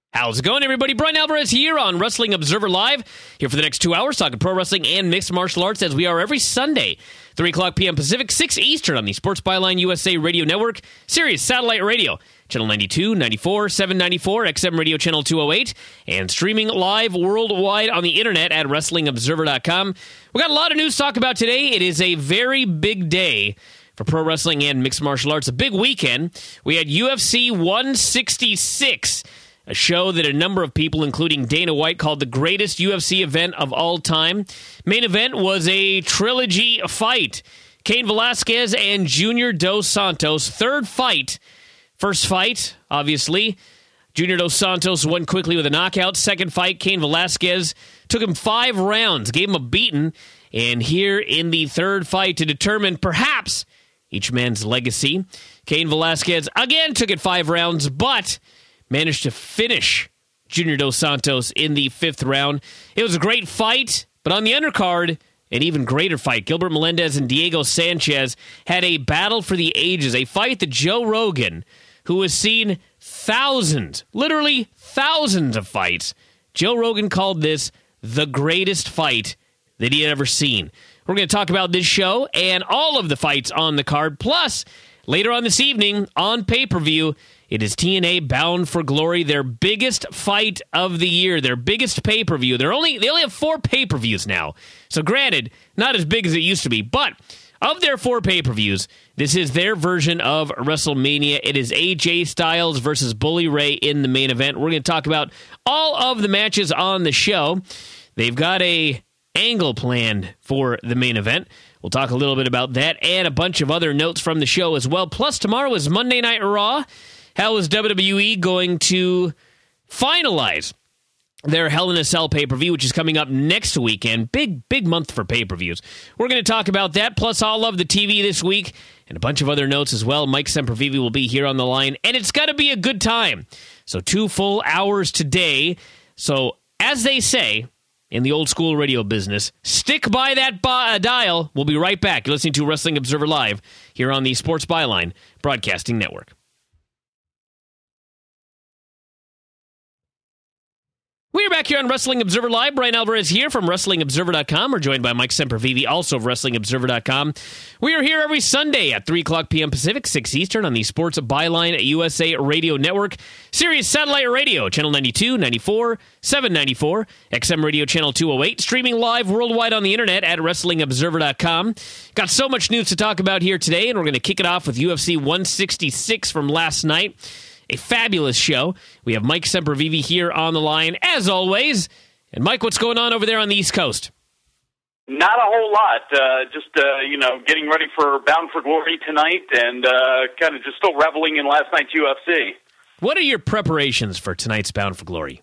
How's it going, everybody? Brian Alvarez here on Wrestling Observer Live, here for the next 2 hours, talking pro wrestling and mixed martial arts, as we are every Sunday, 3 o'clock p.m. Pacific, 6 Eastern on the Sports Byline USA Radio Network, Sirius Satellite Radio, Channel 92, 94, 794, XM Radio Channel 208, and streaming live worldwide on the internet at WrestlingObserver.com. We got a lot of news to talk about today. It is a very big day for pro wrestling and mixed martial arts, a big weekend. We had UFC 166, a show that a number of people, including Dana White, called the greatest UFC event of all time. Main event was a trilogy fight. Cain Velasquez and Junior Dos Santos. Third fight. First fight, obviously, Junior Dos Santos won quickly with a knockout. Second fight, Cain Velasquez took him 5 rounds, gave him a beating. And here in the third fight to determine perhaps each man's legacy, Cain Velasquez again took it 5 rounds, but managed to finish Junior Dos Santos in the 5th round. It was a great fight, but on the undercard, an even greater fight. Gilbert Melendez and Diego Sanchez had a battle for the ages, a fight that Joe Rogan, who has seen thousands, literally thousands of fights, Joe Rogan called this the greatest fight that he had ever seen. We're going to talk about this show and all of the fights on the card, plus later on this evening on pay-per-view, it is TNA Bound for Glory, their biggest fight of the year, their biggest pay-per-view. They only have 4 pay-per-views now. So granted, not as big as it used to be, but of their 4 pay-per-views, this is their version of WrestleMania. It is AJ Styles versus Bully Ray in the main event. We're going to talk about all of the matches on the show. They've got a angle planned for the main event. We'll talk a little bit about that and a bunch of other notes from the show as well. Plus, tomorrow is Monday Night Raw. How is WWE going to finalize their Hell in a Cell pay-per-view, which is coming up next weekend? Big month for pay-per-views. We're going to talk about that, plus all of the TV this week, and a bunch of other notes as well. Mike Sempervive will be here on the line, and it's got to be a good time. So 2 full hours today. So, as they say in the old school radio business, stick by that dial. We'll be right back. You're listening to Wrestling Observer Live here on the Sports Byline Broadcasting Network. We are back here on Wrestling Observer Live. Brian Alvarez here from WrestlingObserver.com. We're joined by Mike Sempervive, also of WrestlingObserver.com. We are here every Sunday at 3 o'clock p.m. Pacific, 6 Eastern on the Sports Byline USA Radio Network, Sirius Satellite Radio, Channel 92, 94, 794, XM Radio Channel 208, streaming live worldwide on the internet at WrestlingObserver.com. Got so much news to talk about here today, and we're going to kick it off with UFC 166 from last night. A fabulous show. We have Mike Sempervive here on the line, as always. And Mike, what's going on over there on the East Coast? Not a whole lot. Getting ready for Bound for Glory tonight and kind of just still reveling in last night's UFC. What are your preparations for tonight's Bound for Glory?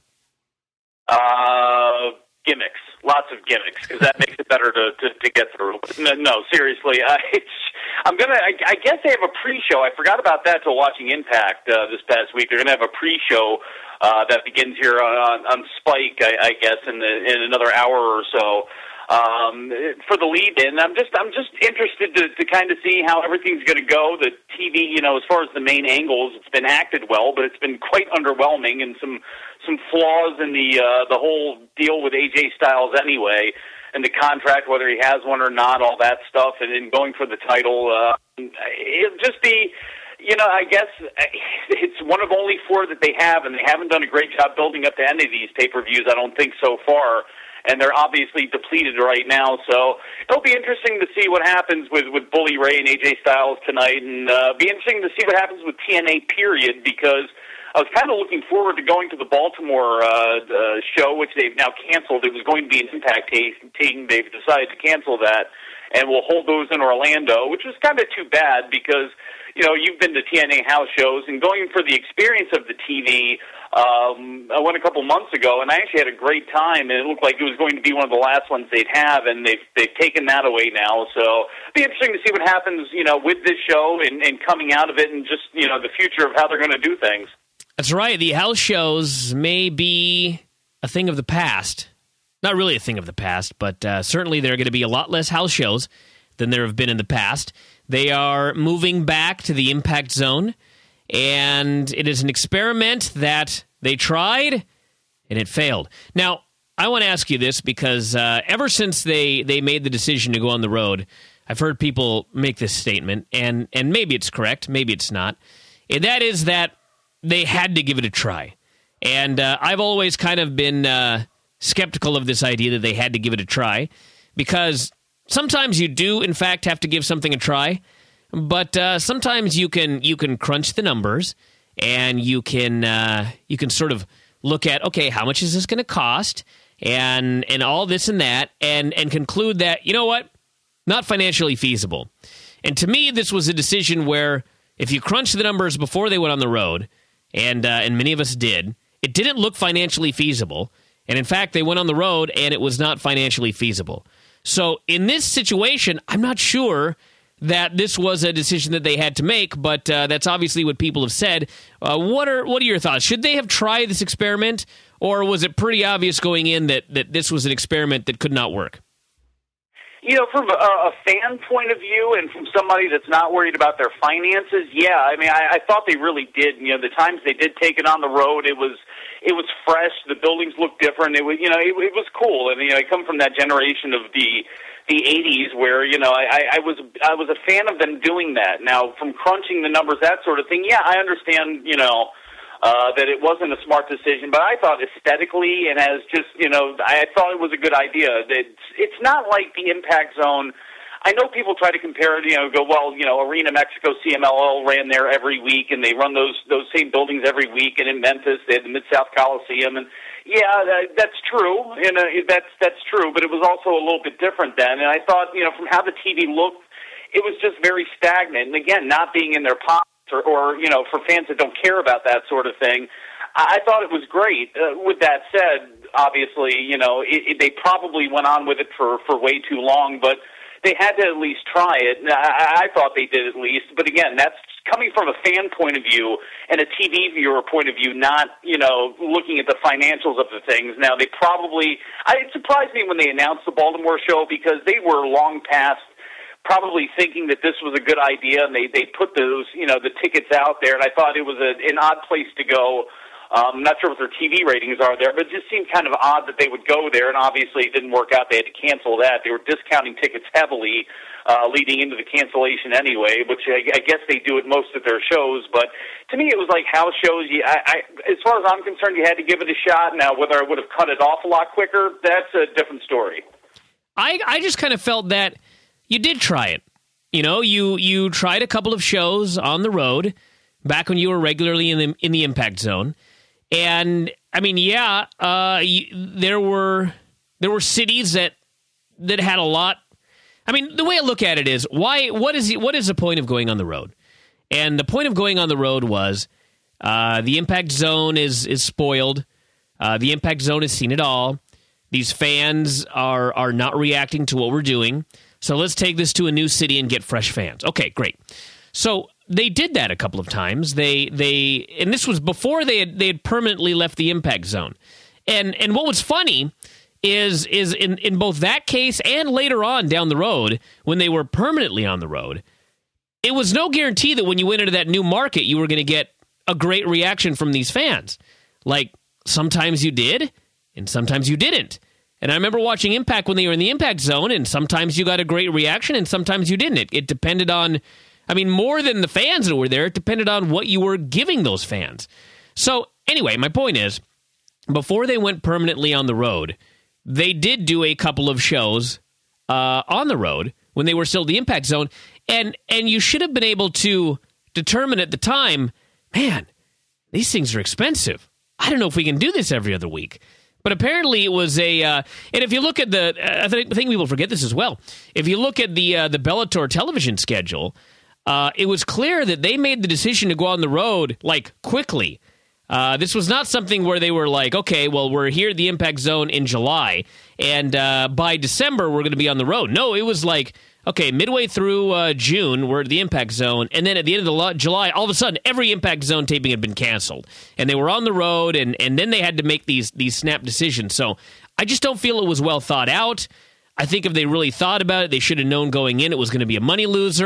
Gimmicks. Lots of gimmicks, because that makes it better to get through. No, seriously. I guess they have a pre-show. I forgot about that till watching Impact this past week. They're going to have a pre-show that begins here on Spike, I guess, in another hour or so. For the lead-in, I'm just interested to kind of see how everything's going to go. The TV, as far as the main angles, it's been acted well, but it's been quite underwhelming, and some flaws in the whole deal with AJ Styles anyway, and the contract, whether he has one or not, all that stuff, and then going for the title. It'll just be, I guess it's one of only 4 that they have, and they haven't done a great job building up to any of these pay-per-views, I don't think, so far. And they're obviously depleted right now, so it'll be interesting to see what happens with Bully Ray and AJ Styles tonight, and be interesting to see what happens with TNA, period, because I was kind of looking forward to going to the Baltimore show, which they've now canceled. It was going to be an Impact taping. They've decided to cancel that, and we'll hold those in Orlando, which was kind of too bad because, you've been to TNA house shows, and going for the experience of the TV, I went a couple months ago, and I actually had a great time, and it looked like it was going to be one of the last ones they'd have, and they've taken that away now. So it'll be interesting to see what happens, with this show and coming out of it, and just, the future of how they're going to do things. That's right. The house shows may be a thing of the past. Not really a thing of the past, but certainly there are going to be a lot less house shows than there have been in the past. They are moving back to the Impact Zone, and it is an experiment that they tried, and it failed. Now, I want to ask you this because ever since they made the decision to go on the road, I've heard people make this statement, and maybe it's correct, maybe it's not, and that is that they had to give it a try. And I've always kind of been skeptical of this idea that they had to give it a try, because sometimes you do, in fact, have to give something a try, but sometimes you can crunch the numbers, and you can sort of look at, okay, how much is this going to cost, and all this and that, and conclude that, you know what, not financially feasible. And to me, this was a decision where if you crunch the numbers before they went on the road, and many of us did, it didn't look financially feasible. And in fact, they went on the road, and it was not financially feasible. So in this situation, I'm not sure that this was a decision that they had to make, but that's obviously what people have said. What are your thoughts? Should they have tried this experiment, or was it pretty obvious going in that this was an experiment that could not work? You know, from a fan point of view and from somebody that's not worried about their finances, yeah. I mean, I thought they really did. You know, the times they did take it on the road, it was fresh. The buildings looked different. It was, you know, it was cool. And, you know, I come from that generation of the 80s where, you know, I was a fan of them doing that. Now, from crunching the numbers, that sort of thing, yeah, I understand, you know, that it wasn't a smart decision, but I thought aesthetically and as just, you know, I thought it was a good idea. It's not like the Impact Zone. I know people try to compare it, you know, go, well, you know, Arena Mexico CMLL ran there every week, and they run those same buildings every week, and in Memphis they had the Mid-South Coliseum, and yeah, that's true, and that's true, but it was also a little bit different then, and I thought, you know, from how the TV looked, it was just very stagnant, and again, not being in their pockets, or, you know, for fans that don't care about that sort of thing, I thought it was great. With that said, obviously, you know, they probably went on with it for way too long, but they had to at least try it. I thought they did at least, but again, that's coming from a fan point of view and a TV viewer point of view, not, you know, looking at the financials of the things. Now, it surprised me when they announced the Baltimore show because they were long past probably thinking that this was a good idea, and they put those, you know, the tickets out there, and I thought it was an odd place to go. I'm not sure what their TV ratings are there, but it just seemed kind of odd that they would go there, and obviously it didn't work out. They had to cancel that. They were discounting tickets heavily leading into the cancellation anyway, which I guess they do at most of their shows, but to me it was like house shows. As far as I'm concerned, you had to give it a shot. Now, whether I would have cut it off a lot quicker, that's a different story. I just kind of felt that you did try it. You know, you tried a couple of shows on the road back when you were regularly in the Impact Zone, and I mean, yeah, there were cities that had a lot. I mean, the way I look at it is, what is the point of going on the road? And the point of going on the road was the Impact Zone is spoiled. The Impact Zone has seen it all. These fans are not reacting to what we're doing. So let's take this to a new city and get fresh fans. Okay, great. So they did that a couple of times. And this was before they had permanently left the Impact Zone. And what was funny is in both that case and later on down the road, when they were permanently on the road, it was no guarantee that when you went into that new market, you were going to get a great reaction from these fans. Like, sometimes you did, and sometimes you didn't. And I remember watching Impact when they were in the Impact Zone, and sometimes you got a great reaction, and sometimes you didn't. It depended on, I mean, more than the fans that were there, it depended on what you were giving those fans. So, anyway, my point is, before they went permanently on the road, they did do a couple of shows on the road when they were still the Impact Zone, and you should have been able to determine at the time, man, these things are expensive. I don't know if we can do this every other week. But apparently it was and if you look at I think people forget this as well. If you look at the Bellator television schedule, it was clear that they made the decision to go on the road, like, quickly. This was not something where they were like, okay, well, we're here at the Impact Zone in July, and by December we're going to be on the road. No, it was like, okay, midway through June, we're at the Impact Zone, and then at the end of July, all of a sudden, every Impact Zone taping had been canceled. And they were on the road, and then they had to make these snap decisions. So I just don't feel it was well thought out. I think if they really thought about it, they should have known going in it was going to be a money loser.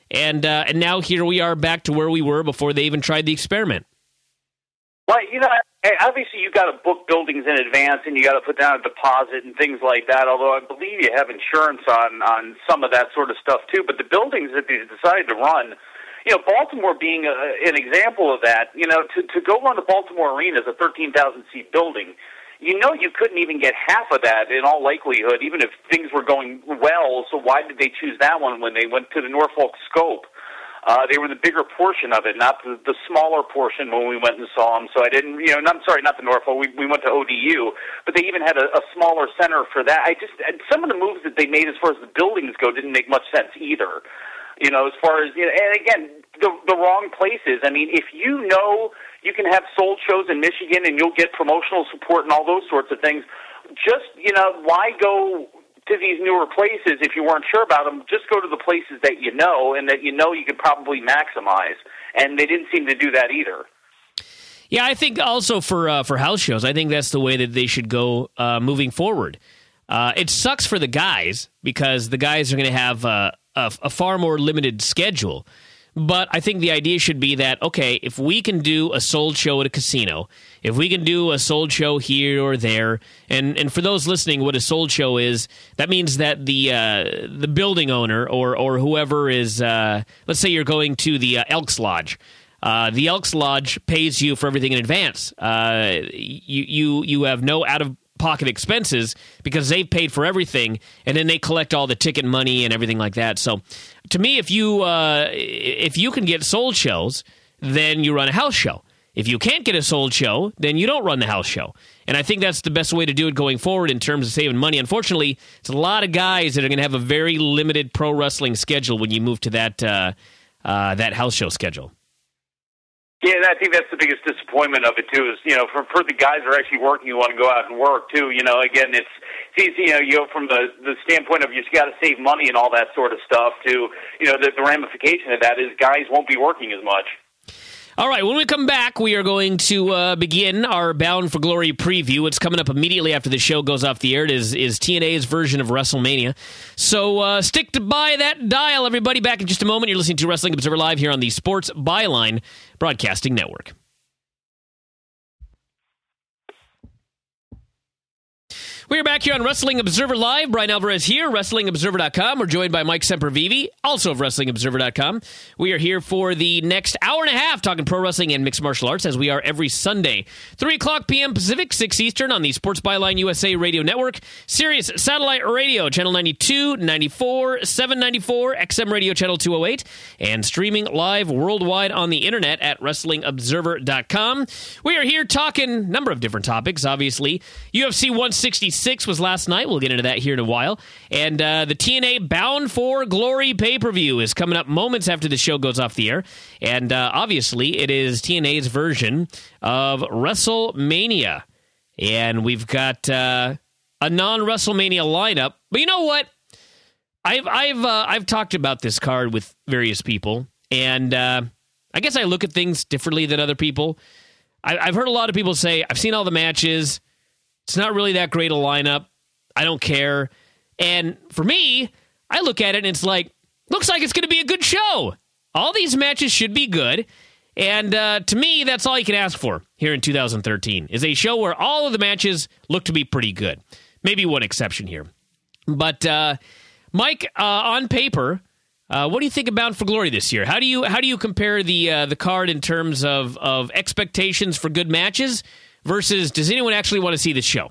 And now here we are back to where we were before they even tried the experiment. Well, obviously you got to book buildings in advance and you got to put down a deposit and things like that, although I believe you have insurance on some of that sort of stuff too. But the buildings that they decided to run, Baltimore being an example of that, to go run the Baltimore Arena as a 13,000-seat building, you couldn't even get half of that in all likelihood, even if things were going well. So why did they choose that one when they went to the Norfolk Scope? They were the bigger portion of it, not the smaller portion when we went and saw them. So I didn't, I'm sorry, not the Norfolk. We went to ODU, but they even had a smaller center for that. Some of the moves that they made as far as the buildings go didn't make much sense either. As far as, and again, the wrong places. I mean, if you can have sold shows in Michigan and you'll get promotional support and all those sorts of things, just, why go to these newer places if you weren't sure about them? Just go to the places that you know and that you could probably maximize. And they didn't seem to do that either. Yeah, I think also for house shows, I think that's the way that they should go moving forward. It sucks for the guys because the guys are going to have a far more limited schedule. But I think the idea should be that, okay, if we can do a sold show at a casino, if we can do a sold show here or there, and for those listening, what a sold show is, that means that the building owner or whoever is, let's say you're going to the Elks Lodge. The Elks Lodge pays you for everything in advance. You have no out-of-pocket expenses because they've paid for everything, and then they collect all the ticket money and everything like that. So, to me, if you can get sold shows, then you run a house show. If you can't get a sold show, then you don't run the house show. And I think that's the best way to do it going forward in terms of saving money. Unfortunately, it's a lot of guys that are going to have a very limited pro wrestling schedule when you move to that house show schedule. Yeah, I think that's the biggest disappointment of it, too, is, for the guys that are actually working who want to go out and work, too, again, it's easy, you go from the standpoint of you just got to save money and all that sort of stuff to, the ramification of that is guys won't be working as much. All right, when we come back, we are going to begin our Bound for Glory preview. It's coming up immediately after the show goes off the air. It is TNA's version of WrestleMania. So stick by that dial, everybody. Back in just a moment. You're listening to Wrestling Observer Live here on the Sports Byline Broadcasting Network. We are back here on Wrestling Observer Live. Brian Alvarez here, WrestlingObserver.com. We're joined by Mike Sempervive, also of WrestlingObserver.com. We are here for the next hour and a half talking pro wrestling and mixed martial arts, as we are every Sunday. 3 o'clock p.m. Pacific, 6 Eastern on the Sports Byline USA Radio Network, Sirius Satellite Radio, Channel 92, 94, 794, XM Radio Channel 208, and streaming live worldwide on the internet at WrestlingObserver.com. We are here talking a number of different topics, obviously. UFC 166 was last night. We'll get into that here in a while. And the TNA Bound for Glory pay-per-view is coming up moments after the show goes off the air. And obviously, it is TNA's version of WrestleMania. And we've got a non-WrestleMania lineup. But you know what? I've talked about this card with various people. And I guess I look at things differently than other people. I've heard a lot of people say, I've seen all the matches. It's not really that great a lineup. I don't care. And for me, I look at it and it's like, looks like it's going to be a good show. All these matches should be good. And to me, that's all you can ask for here in 2013, is a show where all of the matches look to be pretty good. Maybe one exception here. But Mike, on paper, what do you think about For Glory this year? How do you compare the card in terms of expectations for good matches versus does anyone actually want to see this show?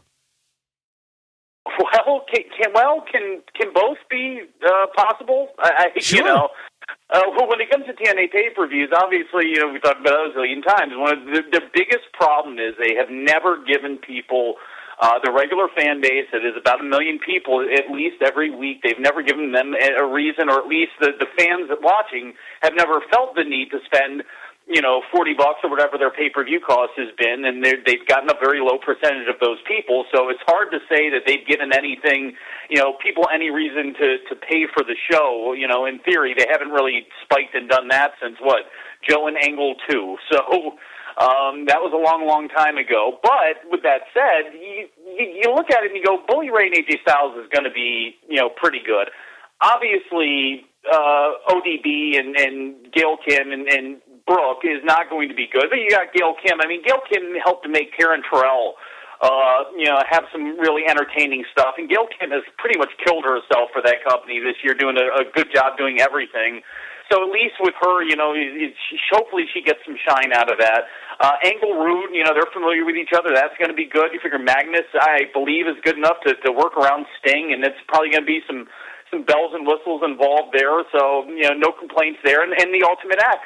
Well, can both be possible? Sure. When it comes to TNA pay-per-views, obviously, we talked about it a zillion times. One of the biggest problem is they have never given people the regular fan base that is about 1 million people at least every week. They've never given them a reason, or at least the fans watching have never felt the need to spend $40 or whatever their pay-per-view cost has been, and they've gotten a very low percentage of those people. So it's hard to say that they've given anything, people any reason to pay for the show. In theory, they haven't really spiked and done that since Joe and Angle 2. So that was a long, long time ago. But with that said, you look at it and you go, Bully Ray and AJ Styles is going to be, pretty good. Obviously, ODB and Gail Kim and Brooke is not going to be good. But you got Gail Kim. I mean, Gail Kim helped to make Karen Terrell, have some really entertaining stuff. And Gail Kim has pretty much killed herself for that company this year, doing a good job doing everything. So at least with her, hopefully she gets some shine out of that. Angle Rude, they're familiar with each other. That's going to be good. You figure Magnus, I believe, is good enough to work around Sting, and it's probably going to be some bells and whistles involved there. So, no complaints there. And the Ultimate X.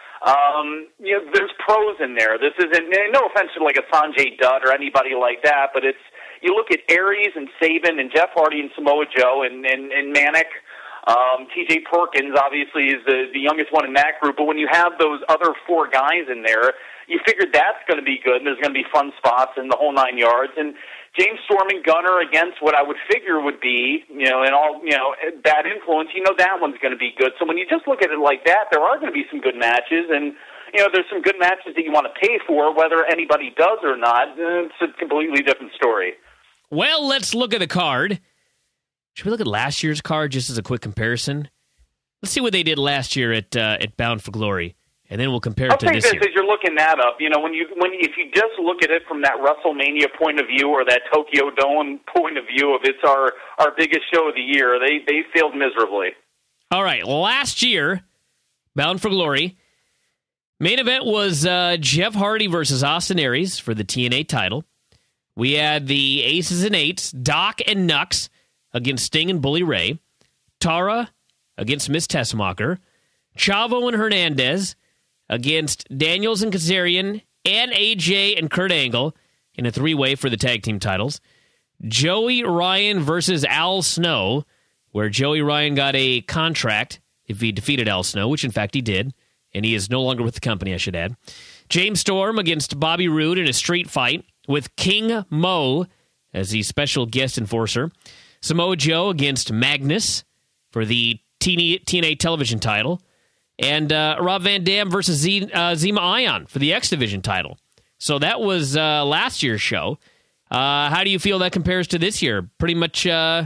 There's pros in there. This isn't, no offense to like a Sanjay Dutt or anybody like that, but you look at Aries and Sabin and Jeff Hardy and Samoa Joe and Manic. TJ Perkins obviously is the youngest one in that group, but when you have those other four guys in there, you figured that's going to be good, and there's going to be fun spots in the whole 9 yards. And James Storm and Gunner against what I would figure would be, bad influence, that one's going to be good. So when you just look at it like that, there are going to be some good matches, and there's some good matches that you want to pay for, whether anybody does or not. It's a completely different story. Well, let's look at the card. Should we look at last year's card just as a quick comparison? Let's see what they did last year at Bound for Glory, and then we'll compare it to this year. As you're looking that up, if you just look at it from that WrestleMania point of view or that Tokyo Dome point of view of it's our biggest show of the year, they failed miserably. All right, last year, Bound for Glory, main event was Jeff Hardy versus Austin Aries for the TNA title. We had the Aces and Eights, Doc and Nux, against Sting and Bully Ray, Tara against Miss Tessmacher, Chavo and Hernandez against Daniels and Kazarian, and AJ and Kurt Angle in a three-way for the tag team titles, Joey Ryan versus Al Snow, where Joey Ryan got a contract if he defeated Al Snow, which in fact he did, and he is no longer with the company, I should add. James Storm against Bobby Roode in a street fight with King Mo as the special guest enforcer. Samoa Joe against Magnus for the TNA television title. And Rob Van Dam versus Zema Ion for the X Division title. So that was last year's show. How do you feel that compares to this year? Pretty much, is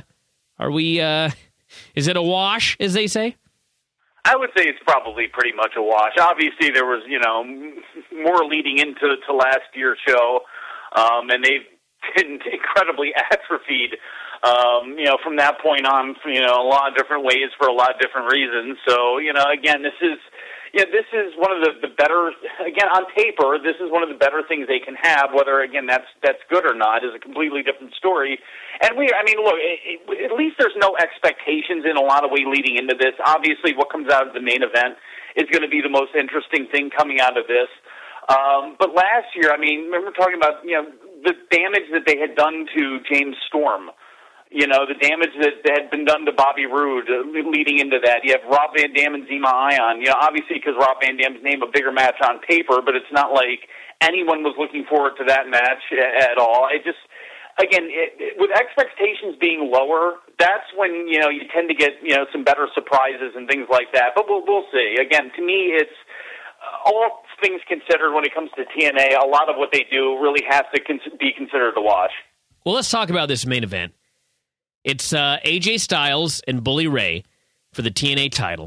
it a wash, as they say? I would say it's probably pretty much a wash. Obviously, there was, more leading into last year's show, and they've been incredibly atrophied, from that point on, a lot of different ways for a lot of different reasons. So, again, this is one of the better, again, on paper, this is one of the better things they can have. Whether, again, that's good or not is a completely different story. And look, at least there's no expectations in a lot of way leading into this. Obviously, what comes out of the main event is going to be the most interesting thing coming out of this. But last year, remember talking about, the damage that they had done to James Storm. The damage that had been done to Bobby Roode leading into that. You have Rob Van Dam and Zema Ion. Obviously because Rob Van Dam's named a bigger match on paper, but it's not like anyone was looking forward to that match at all. It just, again, with expectations being lower, that's when, you tend to get, some better surprises and things like that. But we'll see. Again, to me, it's all things considered when it comes to TNA, a lot of what they do really has to be considered a wash. Well, let's talk about this main event. It's AJ Styles and Bully Ray for the TNA title.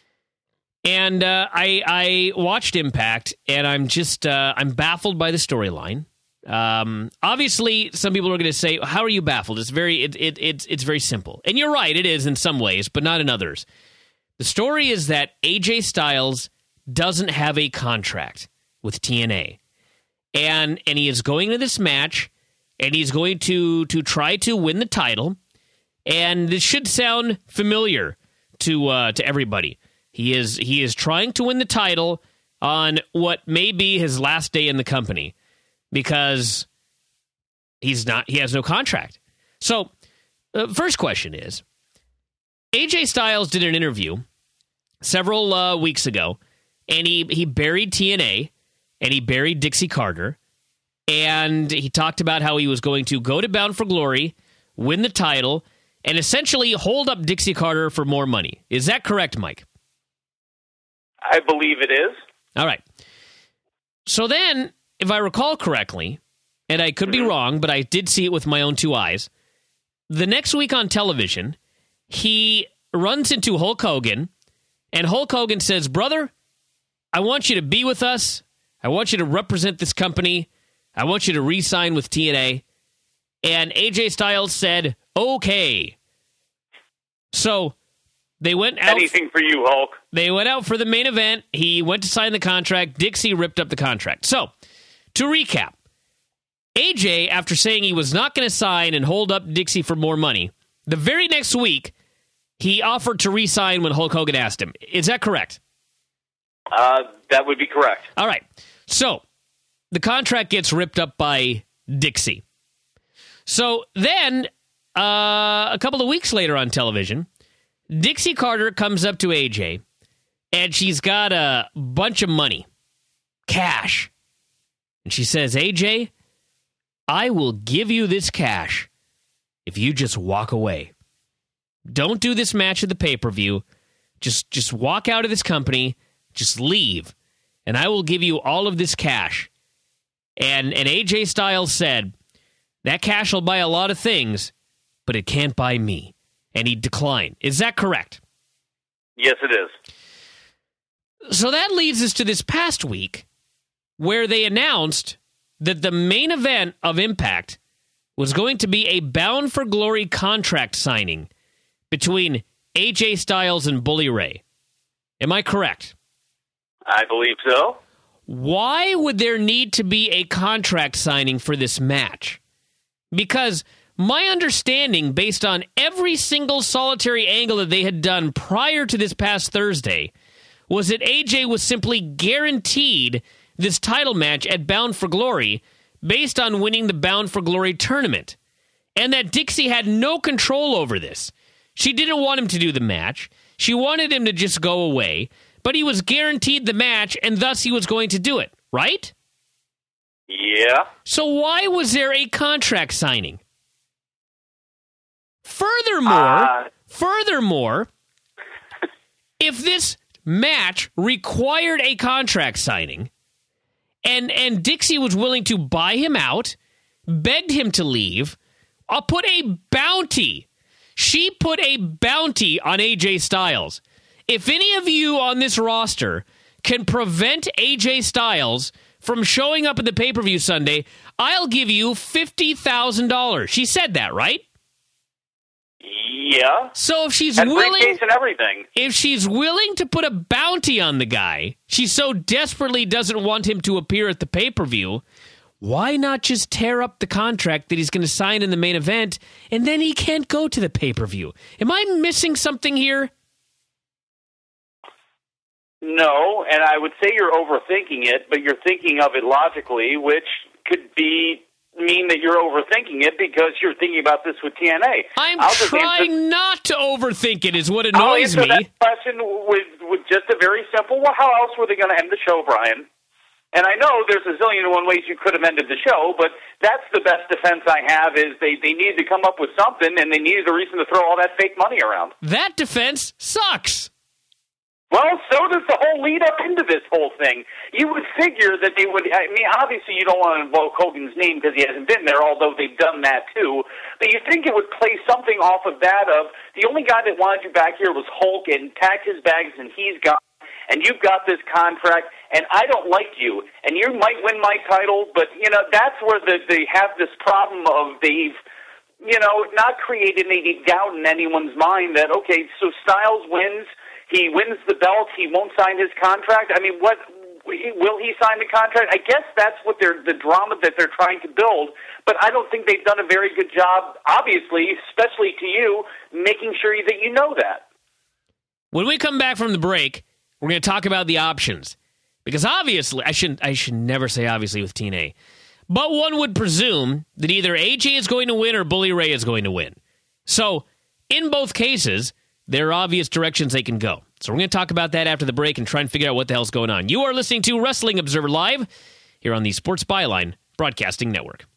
And I watched Impact, and I'm just I'm baffled by the storyline. Obviously, some people are going to say, "How are you baffled?" It's very simple, and you're right. It is in some ways, but not in others. The story is that AJ Styles doesn't have a contract with TNA, and he is going to this match, and he's going to try to win the title. And this should sound familiar to everybody. He is trying to win the title on what may be his last day in the company because he has no contract. So, first question is, AJ Styles did an interview several weeks ago, and he buried TNA, and he buried Dixie Carter, and he talked about how he was going to go to Bound for Glory, win the title, and essentially hold up Dixie Carter for more money. Is that correct, Mike? I believe it is. All right. So then, if I recall correctly, and I could be wrong, but I did see it with my own two eyes, the next week on television, he runs into Hulk Hogan And Hulk Hogan says, brother, I want you to be with us. I want you to represent this company. I want you to re-sign with TNA. And AJ Styles said, okay. So they went out. Anything for you, Hulk. They went out for the main event. He went to sign the contract. Dixie ripped up the contract. So, to recap, AJ, after saying he was not going to sign and hold up Dixie for more money, the very next week, he offered to re-sign when Hulk Hogan asked him. Is that correct? That would be correct. All right. So, the contract gets ripped up by Dixie. So, then, a couple of weeks later on television, Dixie Carter comes up to AJ, and she's got a bunch of money, cash. And she says, AJ, I will give you this cash if you just walk away. Don't do this match at the pay-per-view. Just walk out of this company. Just leave. And I will give you all of this cash. And AJ Styles said, that cash will buy a lot of things, but it can't buy me. And he declined. Is that correct? Yes, it is. So that leads us to this past week, where they announced that the main event of Impact was going to be a Bound for Glory contract signing between AJ Styles and Bully Ray. Am I correct? I believe so. Why would there need to be a contract signing for this match? Because my understanding, based on every single solitary angle that they had done prior to this past Thursday, was that AJ was simply guaranteed this title match at Bound for Glory based on winning the Bound for Glory tournament, and that Dixie had no control over this. She didn't want him to do the match. She wanted him to just go away, but he was guaranteed the match, and thus he was going to do it, right? Yeah. So why was there a contract signing? Furthermore, if this match required a contract signing, and Dixie was willing to buy him out, begged him to leave, I'll put a bounty. She put a bounty on AJ Styles. If any of you on this roster can prevent AJ Styles from showing up at the pay-per-view Sunday, I'll give you $50,000. She said that, right? Yeah. So if she's and willing, briefcase and everything. if she's willing to put a bounty on the guy, she so desperately doesn't want him to appear at the pay-per-view, why not just tear up the contract that he's going to sign in the main event, and then he can't go to the pay-per-view? Am I missing something here? No, and I would say you're overthinking it, but you're thinking of it logically, which could mean that you're overthinking it because you're thinking about this with TNA. I'm trying not to overthink it is what annoys I'll answer me. that question with just a very simple, well, how else were they going to end the show, Brian? And I know there's a zillion and one ways you could have ended the show, but that's the best defense I have is they needed to come up with something, and they needed a reason to throw all that fake money around. That defense sucks. Well, so does the whole lead up into this whole thing. You would figure that they would, I mean, obviously you don't want to invoke Hogan's name because he hasn't been there, although they've done that too. But you think it would play something off of that of, the only guy that wanted you back here was Hulk and packed his bags and he's gone, and you've got this contract, and I don't like you, and you might win my title, but, you know, that's where they have this problem of they've, you know, not created any doubt in anyone's mind that, okay, so Styles wins, he wins the belt, he won't sign his contract. I mean, what will he sign the contract? I guess that's what the drama that they're trying to build, but I don't think they've done a very good job, obviously, especially to you, making sure that you know that. When we come back from the break, we're going to talk about the options. Because obviously, I should never say obviously with TNA, but one would presume that either AJ is going to win or Bully Ray is going to win. So, in both cases, there are obvious directions they can go. So we're going to talk about that after the break and try and figure out what the hell's going on. You are listening to Wrestling Observer Live here on the Sports Byline Broadcasting Network.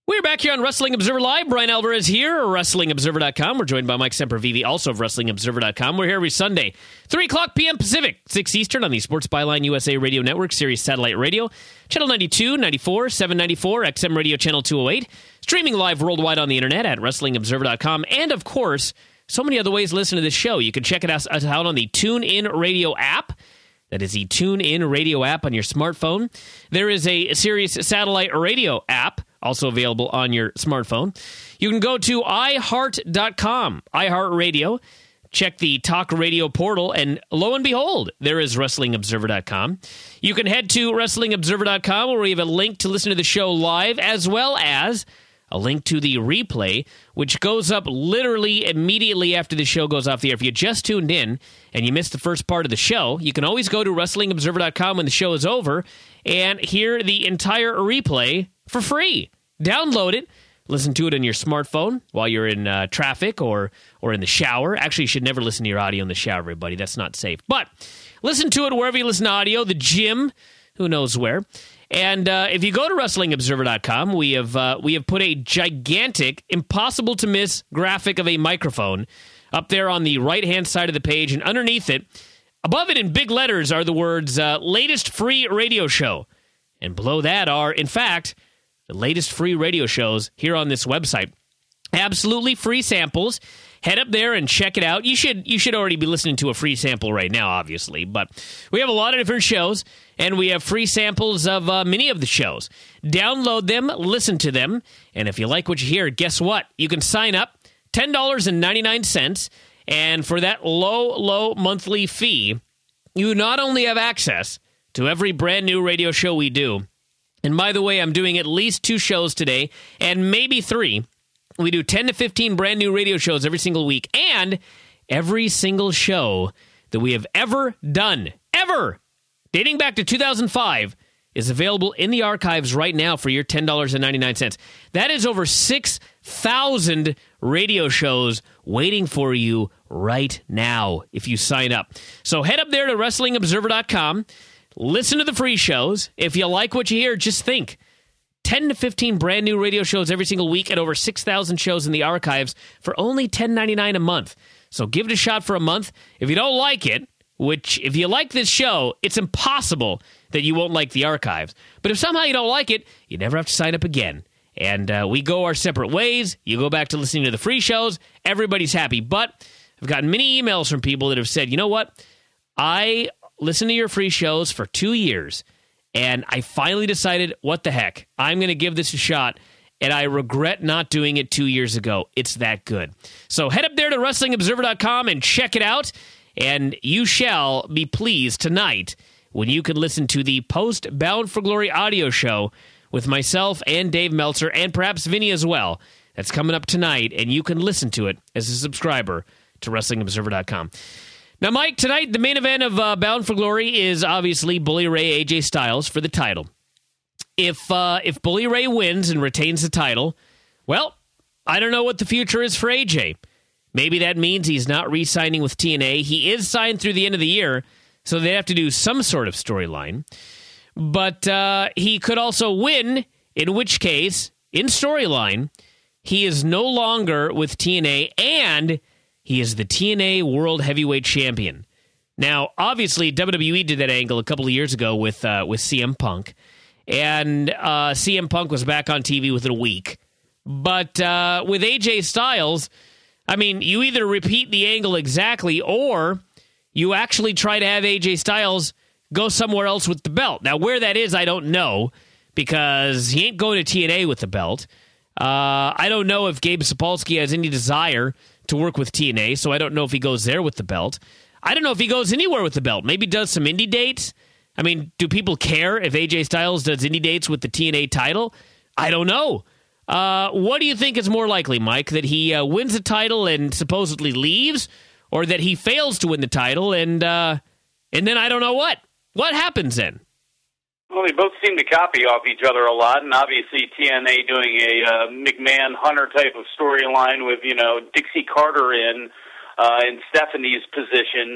We're back here on Wrestling Observer Live. Brian Alvarez here, WrestlingObserver.com. We're joined by Mike Sempervive, also of WrestlingObserver.com. We're here every Sunday, 3 o'clock p.m. Pacific, 6 Eastern on the Sports Byline USA Radio Network, Sirius Satellite Radio, Channel 92, 94, 794, XM Radio Channel 208, streaming live worldwide on the internet at WrestlingObserver.com, and, of course, so many other ways to listen to this show. You can check it out on the TuneIn Radio app. That is the TuneIn Radio app on your smartphone. There is a Sirius Satellite Radio app, also available on your smartphone. You can go to iHeart.com, iHeartRadio, check the Talk Radio portal, and lo and behold, there is WrestlingObserver.com. You can head to WrestlingObserver.com, where we have a link to listen to the show live, as well as a link to the replay, which goes up literally immediately after the show goes off the air. If you just tuned in and you missed the first part of the show, you can always go to WrestlingObserver.com when the show is over and hear the entire replay for free. Download it. Listen to it on your smartphone while you're in traffic or in the shower. Actually, you should never listen to your audio in the shower, everybody. That's not safe. But listen to it wherever you listen to audio, the gym, who knows where. And if you go to WrestlingObserver.com, we have put a gigantic, impossible-to-miss graphic of a microphone up there on the right-hand side of the page, and underneath it, above it in big letters, are the words, latest free radio show. And below that are, in fact, the latest free radio shows here on this website. Absolutely free samples. Head up there and check it out. You should already be listening to a free sample right now, obviously, but we have a lot of different shows, and we have free samples of many of the shows. Download them, listen to them, and if you like what you hear, guess what? You can sign up, $10.99, and for that low monthly fee, you not only have access to every brand new radio show we do, and by the way, I'm doing at least 2 shows today, and maybe 3. We do 10 to 15 brand new radio shows every single week, and every single show that we have ever done, dating back to 2005, is available in the archives right now for your $10.99. That is over 6,000 radio shows waiting for you right now if you sign up. So head up there to WrestlingObserver.com, listen to the free shows. If you like what you hear, just think. 10 to 15 brand new radio shows every single week and over 6,000 shows in the archives for only $10.99 a month. So give it a shot for a month. If you don't like it, which if you like this show, it's impossible that you won't like the archives. But if somehow you don't like it, you never have to sign up again. And we go our separate ways. You go back to listening to the free shows. Everybody's happy. But I've gotten many emails from people that have said, you know what? I listened to your free shows for 2 years. And I finally decided, what the heck? I'm going to give this a shot, and I regret not doing it 2 years ago. It's that good. So head up there to WrestlingObserver.com and check it out, and you shall be pleased tonight when you can listen to the post-Bound for Glory audio show with myself and Dave Meltzer, and perhaps Vinny as well. That's coming up tonight, and you can listen to it as a subscriber to WrestlingObserver.com. Now, Mike, tonight, the main event of Bound for Glory is obviously Bully Ray AJ Styles for the title. If Bully Ray wins and retains the title, well, I don't know what the future is for AJ. Maybe that means he's not re-signing with TNA. He is signed through the end of the year, so they have to do some sort of storyline. But he could also win, in which case, in storyline, he is no longer with TNA, and he is the TNA World Heavyweight Champion. Now, obviously, WWE did that angle a couple of years ago with CM Punk, and CM Punk was back on TV within a week. But with AJ Styles, I mean, you either repeat the angle exactly, or you actually try to have AJ Styles go somewhere else with the belt. Now, where that is, I don't know, because he ain't going to TNA with the belt. I don't know if Gabe Sapolsky has any desire to work with TNA, so I don't know if he goes there with the belt. I don't know if he goes anywhere with the belt. Maybe does some indie dates. I mean, do people care if AJ Styles does indie dates with the TNA title? I don't know. What do you think is more likely, Mike? That he wins the title and supposedly leaves, or that he fails to win the title and then I don't know what? What happens then? Well, they both seem to copy off each other a lot, and obviously TNA doing a McMahon-Hunter type of storyline with, Dixie Carter in Stephanie's position,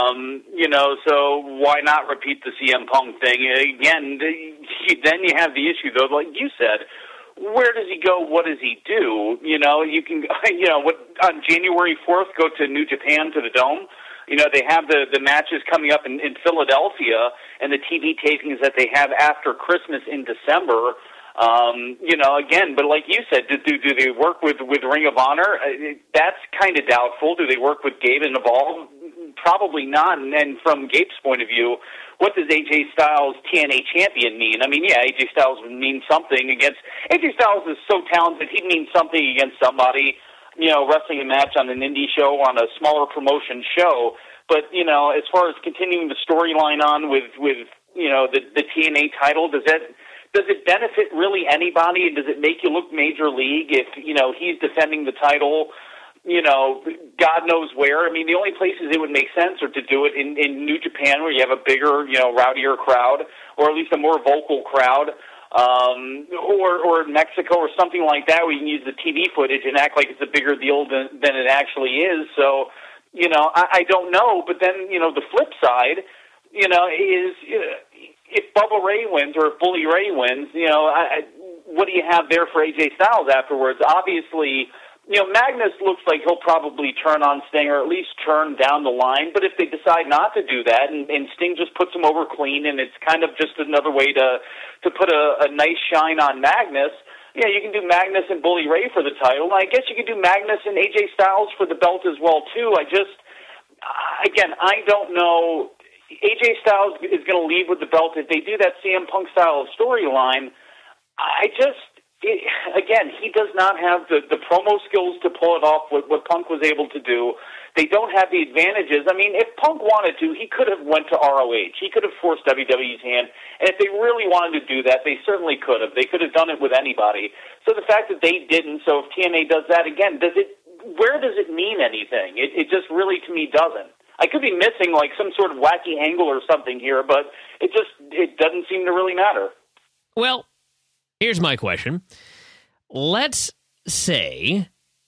so why not repeat the CM Punk thing? Again, then you have the issue, though, like you said, where does he go? What does he do? You can, on January 4th, go to New Japan to the Dome. They have the matches coming up in Philadelphia and the TV tapings that they have after Christmas in December. Again, but like you said, do they work with Ring of Honor? That's kind of doubtful. Do they work with Gabe and Evolve? Probably not. And then from Gabe's point of view, what does AJ Styles TNA champion mean? I mean, yeah, AJ Styles would mean something against... AJ Styles is so talented, he'd mean something against somebody, wrestling a match on an indie show, on a smaller promotion show. But, as far as continuing the storyline on with the TNA title, does it benefit really anybody? And does it make you look major league if, he's defending the title, God knows where? I mean, the only places it would make sense are to do it in New Japan, where you have a bigger, rowdier crowd, or at least a more vocal crowd, or Mexico or something like that, where you can use the TV footage and act like it's a bigger deal than it actually is. So, I don't know. But then, the flip side, is if Bubba Ray wins or if Bully Ray wins, what do you have there for AJ Styles afterwards? Obviously, Magnus looks like he'll probably turn on Sting, or at least turn down the line. But if they decide not to do that, and Sting just puts him over clean, and it's kind of just another way to put a nice shine on Magnus, you can do Magnus and Bully Ray for the title. I guess you could do Magnus and AJ Styles for the belt as well, too. I don't know. AJ Styles is going to leave with the belt. If they do that CM Punk style of storyline, he does not have the promo skills to pull it off what Punk was able to do. They don't have the advantages. I mean, if Punk wanted to, he could have went to ROH. He could have forced WWE's hand. And if they really wanted to do that, they certainly could have. They could have done it with anybody. So the fact that they didn't, so if TNA does that again, where does it mean anything? It just really, to me, doesn't. I could be missing like some sort of wacky angle or something here, but it doesn't seem to really matter. Well, here's my question. Let's say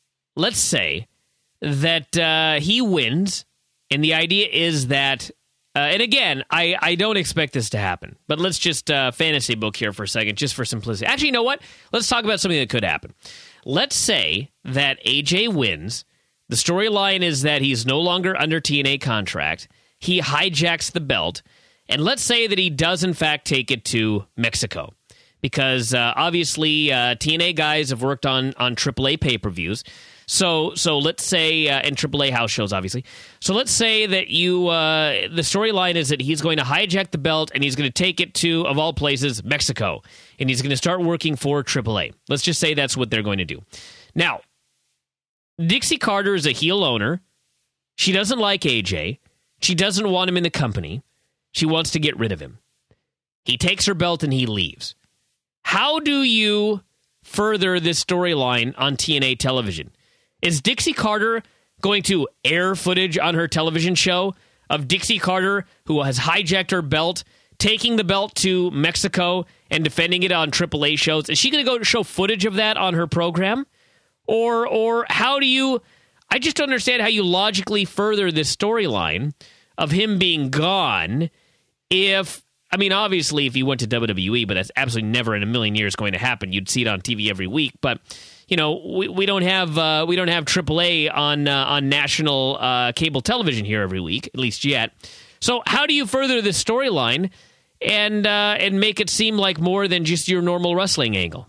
that he wins, and the idea is that, and again, I don't expect this to happen, but let's just fantasy book here for a second, just for simplicity. Actually, you know what? Let's talk about something that could happen. Let's say that AJ wins. The storyline is that he's no longer under TNA contract. He hijacks the belt, and let's say that he does, in fact, take it to Mexico. Because obviously TNA guys have worked on AAA pay-per-views. So let's say, and AAA house shows, obviously. So let's say that the storyline is that he's going to hijack the belt and he's going to take it to, of all places, Mexico. And he's going to start working for AAA. Let's just say that's what they're going to do. Now, Dixie Carter is a heel owner. She doesn't like AJ. She doesn't want him in the company. She wants to get rid of him. He takes her belt and he leaves. How do you further this storyline on TNA television? Is Dixie Carter going to air footage on her television show of Dixie Carter, who has hijacked her belt, taking the belt to Mexico and defending it on AAA shows? Is she going to go show footage of that on her program? Or how do you... I just don't understand how you logically further this storyline of him being gone if... I mean, obviously, if he went to WWE, but that's absolutely never in a million years going to happen. You'd see it on TV every week. But we don't have AAA on national cable television here every week, at least yet. So how do you further this storyline and make it seem like more than just your normal wrestling angle?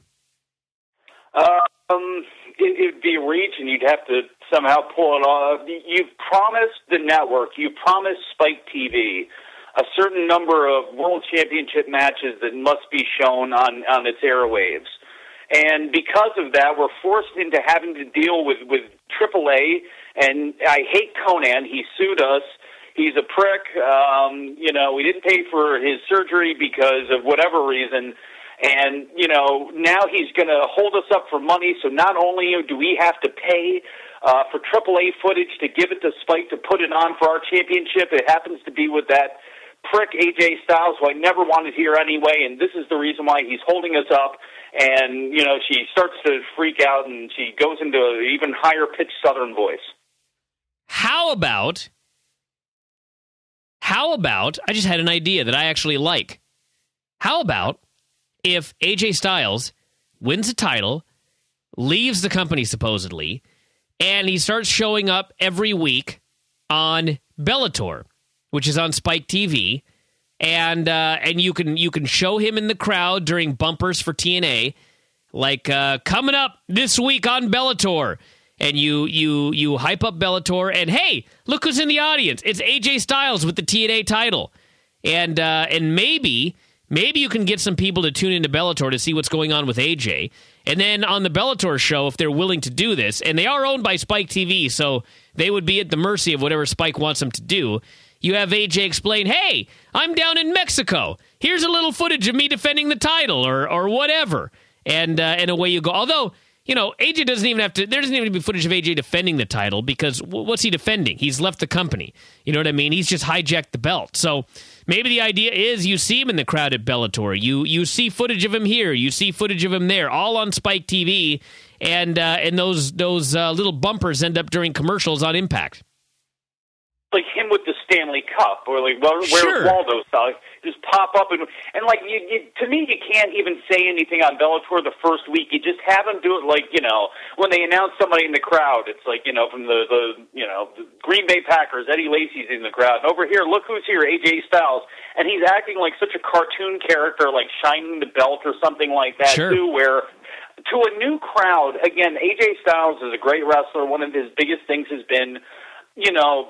It'd be a reach, and you'd have to somehow pull it off. You've promised the network. You promised Spike TV a certain number of world championship matches that must be shown on its airwaves. And because of that, we're forced into having to deal with AAA, and I hate Conan. He sued us. He's a prick. We didn't pay for his surgery because of whatever reason. And, now he's going to hold us up for money, so not only do we have to pay for AAA footage to give it to Spike to put it on for our championship, it happens to be with that prick AJ Styles, who I never wanted here anyway, and this is the reason why he's holding us up. And, she starts to freak out, and she goes into an even higher-pitched Southern voice. How about, I just had an idea that I actually like. How about if AJ Styles wins a title, leaves the company supposedly, and he starts showing up every week on Bellator, which is on Spike TV, and you can show him in the crowd during bumpers for TNA, like coming up this week on Bellator, and you hype up Bellator, and hey, look who's in the audience! It's AJ Styles with the TNA title, and maybe you can get some people to tune into Bellator to see what's going on with AJ. And then on the Bellator show, if they're willing to do this, and they are owned by Spike TV, so they would be at the mercy of whatever Spike wants them to do, you have AJ explain, hey, I'm down in Mexico. Here's a little footage of me defending the title or whatever. And away you go. Although, AJ doesn't even have to, there doesn't even have to be footage of AJ defending the title because what's he defending? He's left the company. You know what I mean? He's just hijacked the belt. So maybe the idea is you see him in the crowd at Bellator. You see footage of him here. You see footage of him there, all on Spike TV. And those little bumpers end up during commercials on Impact. Like him with the Stanley Cup, or like where's Waldo style, just pop up and like to me, you can't even say anything on Bellator the first week. You just have them do it like when they announce somebody in the crowd, it's like from the Green Bay Packers, Eddie Lacy's in the crowd, and over here, look who's here, AJ Styles, and he's acting like such a cartoon character, like shining the belt or something like that too, where. To a new crowd, again, AJ Styles is a great wrestler. One of his biggest things has been. I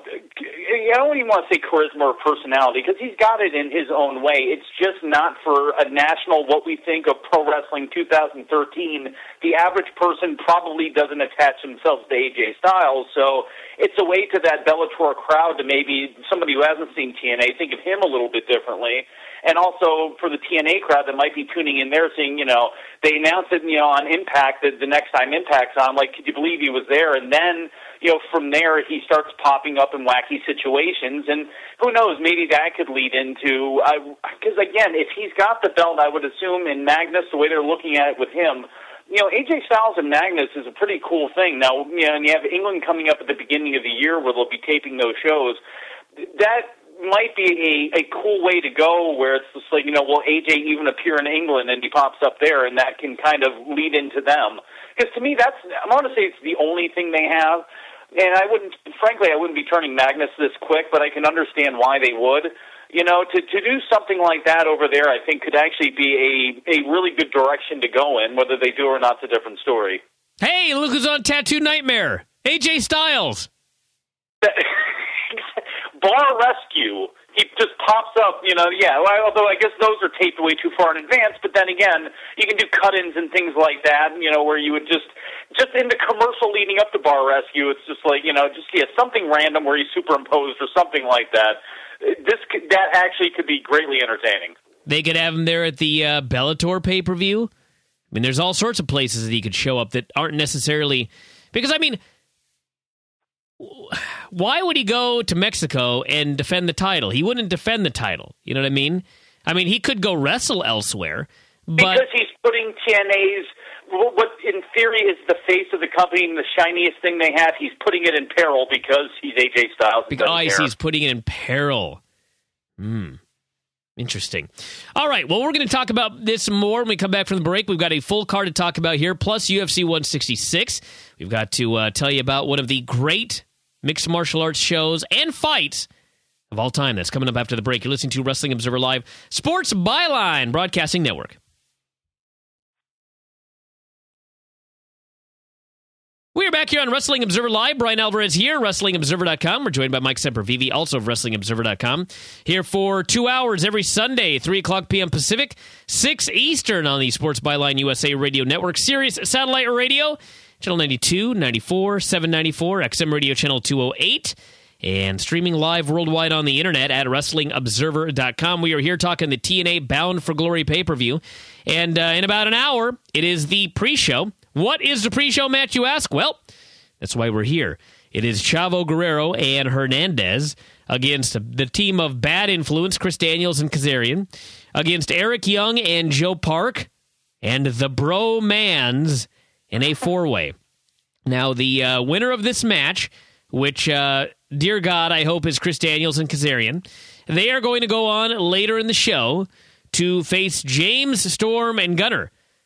don't even want to say charisma or personality because he's got it in his own way. It's just not for a national, what we think of Pro Wrestling 2013. The average person probably doesn't attach themselves to AJ Styles, so it's a way to that Bellator crowd to maybe somebody who hasn't seen TNA think of him a little bit differently. And also for the TNA crowd that might be tuning in there saying, they announced it, on Impact that the next time Impact's on, like, could you believe he was there? And then, from there he starts popping up in wacky situations. And who knows, maybe that could lead into, because again, if he's got the belt, I would assume in Magnus, the way they're looking at it with him, AJ Styles and Magnus is a pretty cool thing. Now, and you have England coming up at the beginning of the year where they'll be taping those shows. That might be a cool way to go where it's just like, will AJ even appear in England and he pops up there and that can kind of lead into them. Because to me, I want to say it's the only thing they have. And I wouldn't be turning Magnus this quick, but I can understand why they would. To do something like that over there, I think could actually be a really good direction to go in. Whether they do or not's a different story. Hey, look who's on Tattoo Nightmare. AJ Styles. Bar Rescue. He just pops up, although I guess those are taped way too far in advance, but then again, you can do cut-ins and things like that, where you would just in the commercial leading up to Bar Rescue, it's just like, something random where he's superimposed or something like that. That actually could be greatly entertaining. They could have him there at the Bellator pay-per-view. I mean, there's all sorts of places that he could show up that aren't necessarily... Because, why would he go to Mexico and defend the title? He wouldn't defend the title. You know what I mean? He could go wrestle elsewhere. But because he's putting TNA's, what in theory is the face of the company and the shiniest thing they have, he's putting it in peril because he's AJ Styles. I see. He's putting it in peril. Interesting. All right. Well, we're going to talk about this more when we come back from the break. We've got a full card to talk about here, plus UFC 166. We've got to tell you about one of the great mixed martial arts shows and fights of all time. That's coming up after the break. You're listening to Wrestling Observer Live, Sports Byline Broadcasting Network. We are back here on Wrestling Observer Live. Brian Alvarez here, WrestlingObserver.com. We're joined by Mike Sempervive, also of WrestlingObserver.com. Here for 2 hours every Sunday, 3 o'clock p.m. Pacific, 6 Eastern on the Sports Byline USA Radio Network, Sirius Satellite Radio, Channel 92, 94, 794, XM Radio Channel 208, and streaming live worldwide on the internet at WrestlingObserver.com. We are here talking the TNA Bound for Glory pay-per-view. And in about an hour, it is the pre-show. What is the pre-show match, you ask? Well, that's why we're here. It is Chavo Guerrero and Hernandez against the team of Bad Influence, Chris Daniels and Kazarian, against Eric Young and Joe Park, and the Bro-Mans in a four-way. Now, the winner of this match, which, dear God, I hope is Chris Daniels and Kazarian, they are going to go on later in the show to face James, Storm, and Gunner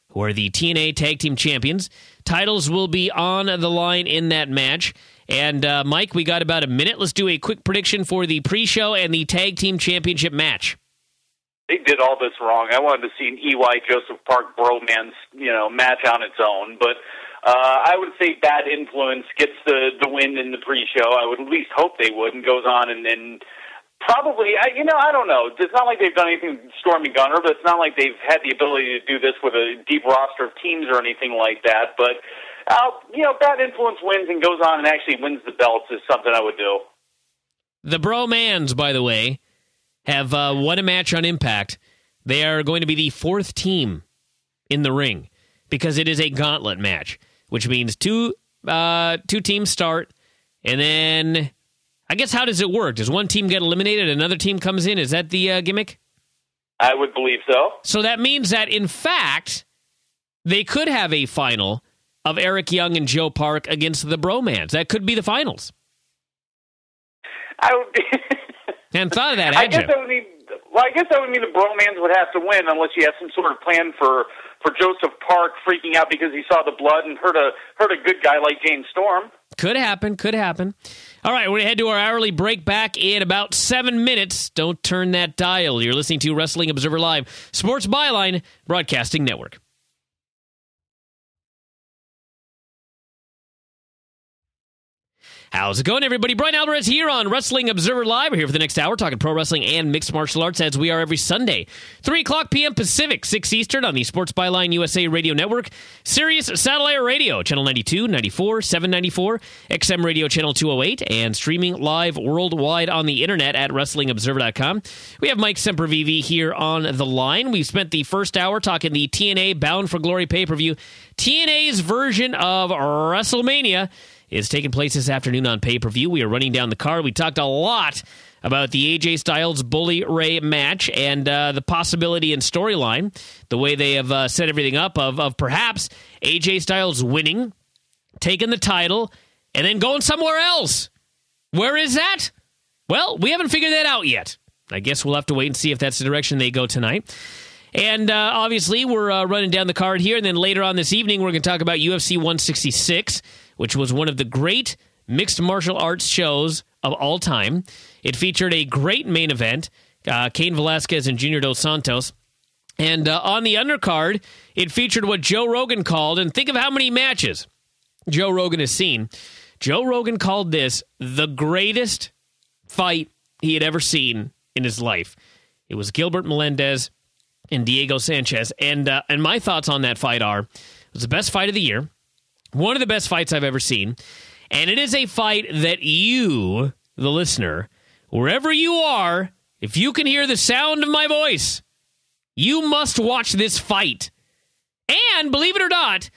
who are the TNA Tag Team Champions. Titles will be on the line in that match. And, Mike, we got about a minute. Let's do a quick prediction for the pre-show and the Tag Team Championship match. They did all this wrong. I wanted to see an EY Joseph Park bromance, match on its own. But I would say Bad Influence gets the win in the pre-show. I would at least hope they would, and goes on and probably, I don't know. It's not like they've done anything Stormy Gunner, but it's not like they've had the ability to do this with a deep roster of teams or anything like that. But, Bad Influence wins and goes on and actually wins the belts is something I would do. The Bromans, by the way, have won a match on Impact. They are going to be the fourth team in the ring because it is a gauntlet match, which means two teams start, and then I guess how does it work? Does one team get eliminated, another team comes in? Is that the gimmick? I would believe so. So that means that, in fact, they could have a final of Eric Young and Joe Park against the Bromans. That could be the finals. I would be... Hadn't thought of that, had you? I guess that would mean the Bromans would have to win unless you have some sort of plan for Joseph Park freaking out because he saw the blood and hurt a good guy like James Storm. Could happen. All right, we're going to head to our hourly break back in about 7 minutes. Don't turn that dial. You're listening to Wrestling Observer Live, Sports Byline Broadcasting Network. How's it going, everybody? Brian Alvarez here on Wrestling Observer Live. We're here for the next hour talking pro wrestling and mixed martial arts as we are every Sunday. 3 o'clock p.m. Pacific, 6 Eastern on the Sports Byline USA Radio Network, Sirius Satellite Radio, Channel 92, 94, 794, XM Radio Channel 208, and streaming live worldwide on the internet at WrestlingObserver.com. We have Mike Sempervive here on the line. We've spent the first hour talking the TNA Bound for Glory pay-per-view. TNA's version of WrestleMania is taking place this afternoon on pay-per-view. We are running down the card. We talked a lot about the AJ Styles Bully Ray match and the possibility and storyline, the way they have set everything up of perhaps AJ Styles winning, taking the title, and then going somewhere else. Where is that? Well, we haven't figured that out yet. I guess we'll have to wait and see if that's the direction they go tonight. And obviously, we're running down the card here, and then later on this evening, we're going to talk about UFC 166, which was one of the great mixed martial arts shows of all time. It featured a great main event, Cain Velasquez and Junior Dos Santos. And on the undercard, it featured what Joe Rogan called, and think of how many matches Joe Rogan has seen. Joe Rogan called this the greatest fight he had ever seen in his life. It was Gilbert Melendez and Diego Sanchez. And my thoughts on that fight are, it was the best fight of the year. One of the best fights I've ever seen. And it is a fight that you, the listener, wherever you are, if you can hear the sound of my voice, you must watch this fight. And, believe it or not,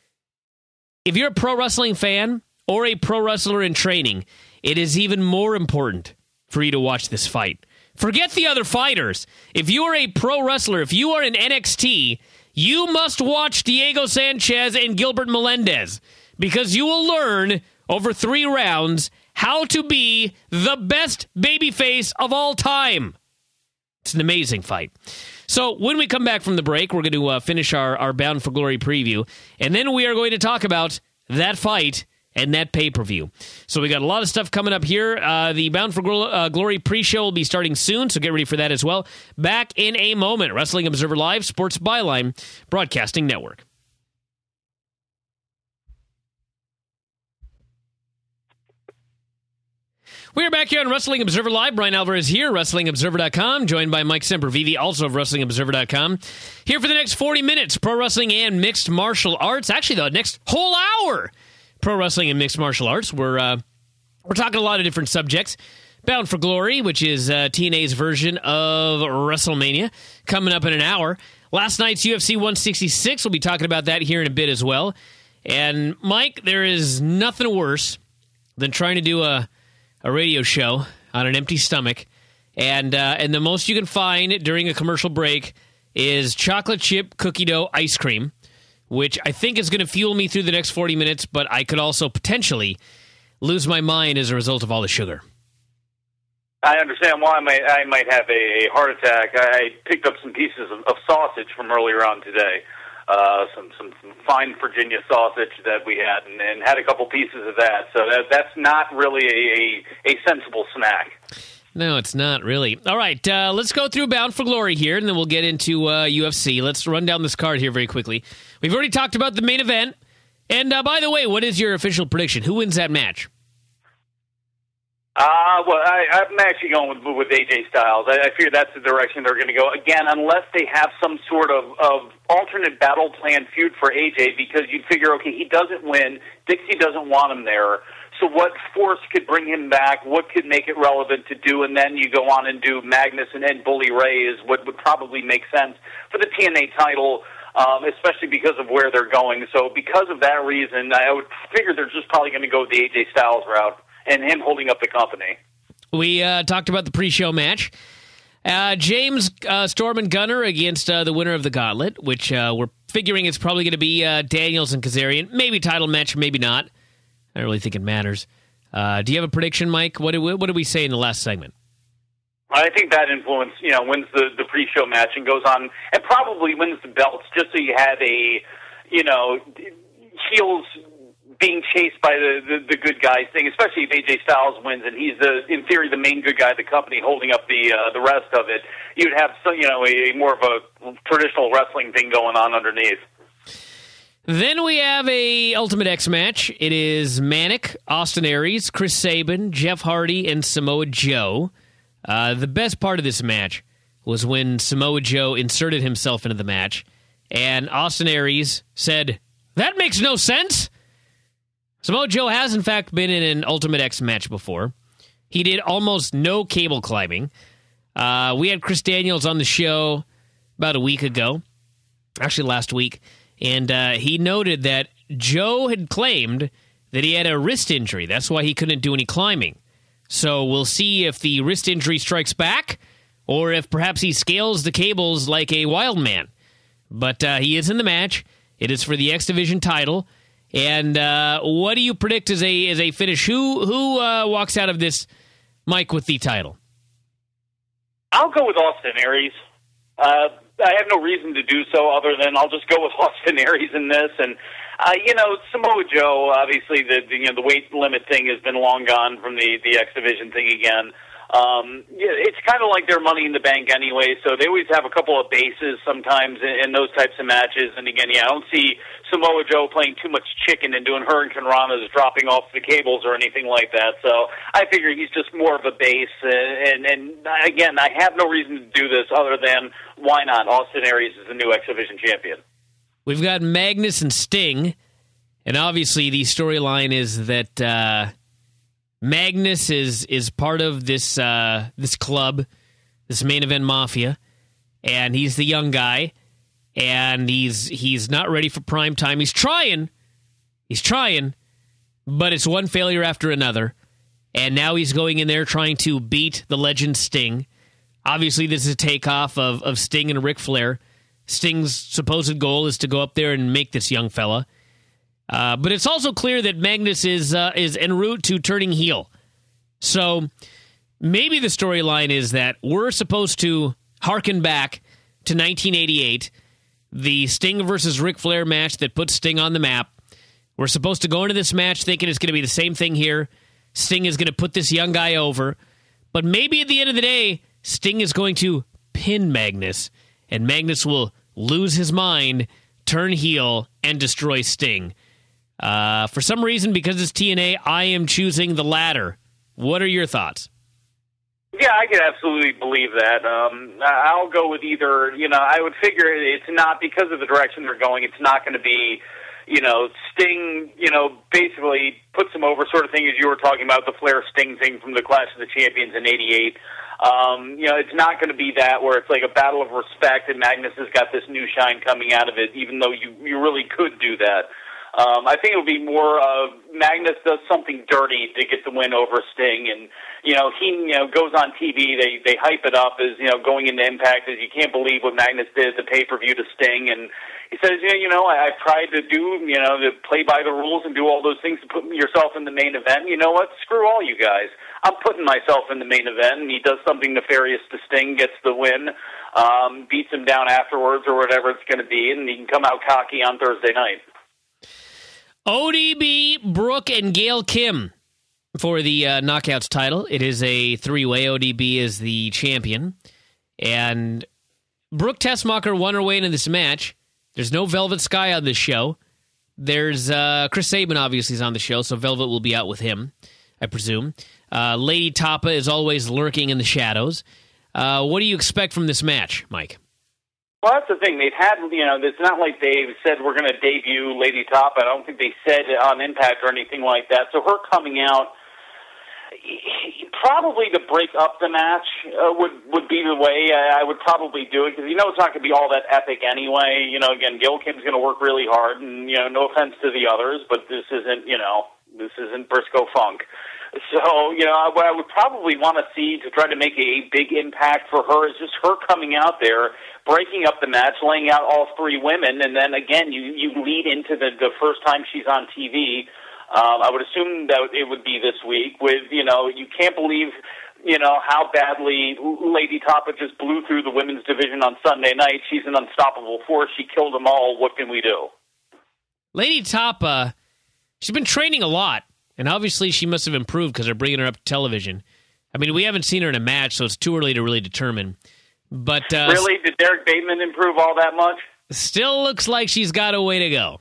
if you're a pro wrestling fan or a pro wrestler in training, it is even more important for you to watch this fight. Forget the other fighters. If you are a pro wrestler, if you are in NXT, you must watch Diego Sanchez and Gilbert Melendez because you will learn over 3 rounds how to be the best babyface of all time. It's an amazing fight. So when we come back from the break, we're going to finish our Bound for Glory preview, and then we are going to talk about that fight and that pay-per-view. So we got a lot of stuff coming up here. The Bound for Glory pre-show will be starting soon, so get ready for that as well. Back in a moment. Wrestling Observer Live, Sports Byline Broadcasting Network. We are back here on Wrestling Observer Live. Brian Alvarez here, WrestlingObserver.com, joined by Mike Sempervive, also of WrestlingObserver.com. Here for the next 40 minutes, pro wrestling and mixed martial arts. Actually, the next whole hour, pro wrestling and mixed martial arts. We're talking a lot of different subjects. Bound for Glory, which is TNA's version of WrestleMania, coming up in an hour. Last night's UFC 166, we'll be talking about that here in a bit as well. And, Mike, there is nothing worse than trying to do a radio show on an empty stomach, and the most you can find during a commercial break is chocolate chip cookie dough ice cream, which I think is going to fuel me through the next 40 minutes, but I could also potentially lose my mind as a result of all the sugar. I understand why I might have a heart attack. I picked up some pieces of sausage from earlier on today. some fine Virginia sausage that we had, and had a couple pieces of that. So that's not really a sensible snack. No, it's not really. All right, let's go through Bound for Glory here, and then we'll get into UFC. Let's run down this card here very quickly. We've already talked about the main event. And by the way, what is your official prediction? Who wins that match? Well, I'm actually going with AJ Styles. I fear that's the direction they're going to go. Again, unless they have some sort of alternate battle plan feud for AJ, because you'd figure, okay, he doesn't win. Dixie doesn't want him there. So what force could bring him back? What could make it relevant to do? And then you go on and do Magnus and Ed Bully Ray is what would probably make sense for the TNA title, especially because of where they're going. So because of that reason, I would figure they're just probably going to go the AJ Styles route and him holding up the company. We talked about the pre-show match. James Storm and Gunner against the winner of the Gauntlet, which we're figuring it's probably going to be Daniels and Kazarian. Maybe title match, maybe not. I don't really think it matters. Do you have a prediction, Mike? What did we say in the last segment? I think that influence, wins the pre-show match and goes on and probably wins the belts, just so you have heels being chased by the good guys thing, especially if AJ Styles wins and he's in theory the main good guy of the company holding up the rest of it. You'd have a more of a traditional wrestling thing going on underneath. Then we have a Ultimate X match. It is Manic, Austin Aries, Chris Sabin, Jeff Hardy, and Samoa Joe. The best part of this match was when Samoa Joe inserted himself into the match, and Austin Aries said, "That makes no sense." Samoa Joe has, in fact, been in an Ultimate X match before. He did almost no cable climbing. We had Chris Daniels on the show about a week ago, actually last week, and he noted that Joe had claimed that he had a wrist injury. That's why he couldn't do any climbing. So we'll see if the wrist injury strikes back or if perhaps he scales the cables like a wild man. But he is in the match. It is for the X Division title. And what do you predict as a finish? Who walks out of this, Mike, with the title? I'll go with Austin Aries. I have no reason to do so other than I'll just go with Austin Aries in this. And, Samoa Joe, obviously the weight limit thing has been long gone from the X Division thing again. It's kind of like their Money in the Bank anyway, so they always have a couple of bases sometimes in those types of matches. And again, I don't see Samoa Joe playing too much chicken and doing Hurricane Ranas dropping off the cables or anything like that. So I figure he's just more of a base. And again, I have no reason to do this other than why not? Austin Aries is the new X Division champion. We've got Magnus and Sting, and obviously the storyline is that Magnus is part of this club, this Main Event Mafia, and he's the young guy, and he's not ready for prime time. He's trying, but it's one failure after another, and now he's going in there trying to beat the legend Sting. Obviously, this is a takeoff of Sting and Ric Flair. Sting's supposed goal is to go up there and make this young fella. But it's also clear that Magnus is en route to turning heel. So maybe the storyline is that we're supposed to harken back to 1988, the Sting versus Ric Flair match that put Sting on the map. We're supposed to go into this match thinking it's going to be the same thing here. Sting is going to put this young guy over. But maybe at the end of the day, Sting is going to pin Magnus, and Magnus will lose his mind, turn heel, and destroy Sting. For some reason, because it's TNA, I am choosing the latter. What are your thoughts? Yeah, I could absolutely believe that. I'll go with either. I would figure it's not because of the direction they're going. It's not going to be, Sting, basically puts him over sort of thing as you were talking about, the Flair Sting thing from the Clash of the Champions in '88. It's not going to be that where it's like a battle of respect and Magnus has got this new shine coming out of it, even though you really could do that. I think it would be more of Magnus does something dirty to get the win over Sting, and he goes on TV. They hype it up as going into Impact as you can't believe what Magnus did at the pay-per-view to Sting, and he says, I've tried to do to play by the rules and do all those things to put yourself in the main event. You know what? Screw all you guys. I'm putting myself in the main event, and he does something nefarious to Sting, gets the win, beats him down afterwards or whatever it's going to be, and he can come out cocky on Thursday night. ODB, Brooke, and Gail Kim for the Knockouts title. It is a three-way. ODB is the champion. And Brooke Tessmacher won her way into this match. There's no Velvet Sky on this show. There's Chris Sabin, obviously, is on the show, so Velvet will be out with him, I presume. Lady Tapa is always lurking in the shadows. What do you expect from this match, Mike? Well, that's the thing. They've had, it's not like they said we're going to debut Lady Tapa. I don't think they said on Impact or anything like that. So her coming out, probably to break up the match would be the way I would probably do it, because it's not going to be all that epic anyway. Again, Gail Kim's going to work really hard, and no offense to the others, but this isn't Briscoe Funk. So what I would probably want to see to try to make a big impact for her is just her coming out there, breaking up the match, laying out all three women, and then again you lead into the first time she's on TV. I would assume that it would be this week with, you can't believe, how badly Lady Tapa just blew through the women's division on Sunday night. She's an unstoppable force. She killed them all. What can we do? Lady Tapa, she's been training a lot, and obviously she must have improved because they're bringing her up to television. I mean, we haven't seen her in a match, so it's too early to really determine. But really? Did Derek Bateman improve all that much? Still looks like she's got a way to go.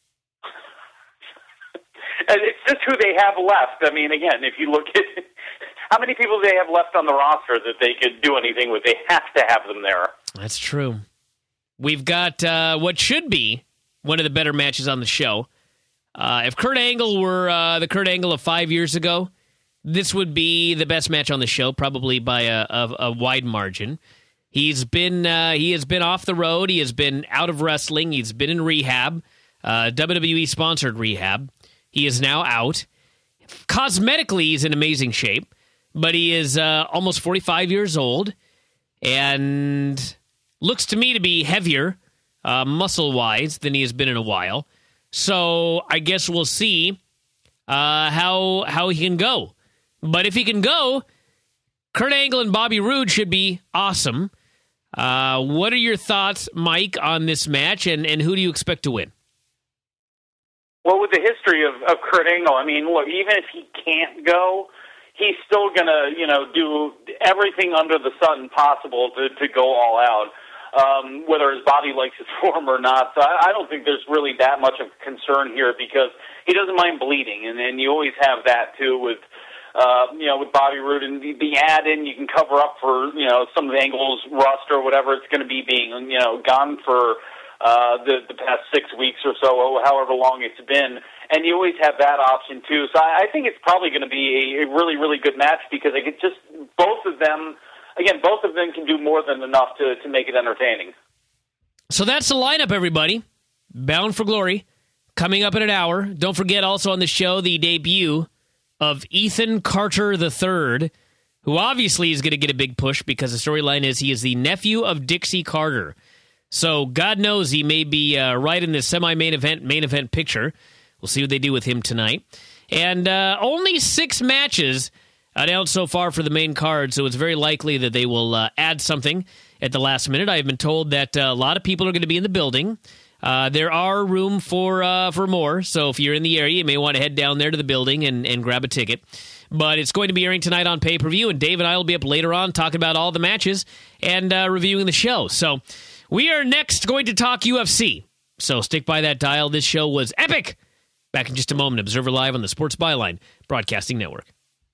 It's just who they have left. I mean, again, if you look at how many people they have left on the roster that they could do anything with, they have to have them there. That's true. We've got what should be one of the better matches on the show. If Kurt Angle were the Kurt Angle of 5 years ago, this would be the best match on the show, probably by a wide margin. He has been off the road. He has been out of wrestling. He's been in rehab, WWE-sponsored rehab. He is now out. Cosmetically, he's in amazing shape, but he is almost 45 years old and looks to me to be heavier, muscle-wise, than he has been in a while. So I guess we'll see how he can go. But if he can go, Kurt Angle and Bobby Roode should be awesome. What are your thoughts, Mike, on this match, and who do you expect to win? Well, with the history of Kurt Angle, I mean, look, even if he can't go, he's still going to, do everything under the sun possible to go all out, whether his body likes his form or not. So I don't think there's really that much of concern here, because he doesn't mind bleeding, and you always have that, too, with Bobby Roode. And the add-in, you can cover up for, some of the Angle's rust or whatever it's going to be being, gone for the past 6 weeks or so, however long it's been, and you always have that option too. So I think it's probably going to be a really, really good match, because I could just both of them can do more than enough to make it entertaining. So that's the lineup, everybody. Bound for Glory, coming up in an hour. Don't forget also on the show the debut of Ethan Carter III, who obviously is going to get a big push because the storyline is he is the nephew of Dixie Carter. So God knows he may be right in the main event picture. We'll see what they do with him tonight. And only 6 matches announced so far for the main card, so it's very likely that they will add something at the last minute. I have been told that a lot of people are going to be in the building. There are room for more, so if you're in the area, you may want to head down there to the building and grab a ticket. But it's going to be airing tonight on pay-per-view, and Dave and I will be up later on talking about all the matches and reviewing the show. So we are next going to talk UFC, so stick by that dial. This show was epic. Back in just a moment, Observer Live on the Sports Byline Broadcasting Network.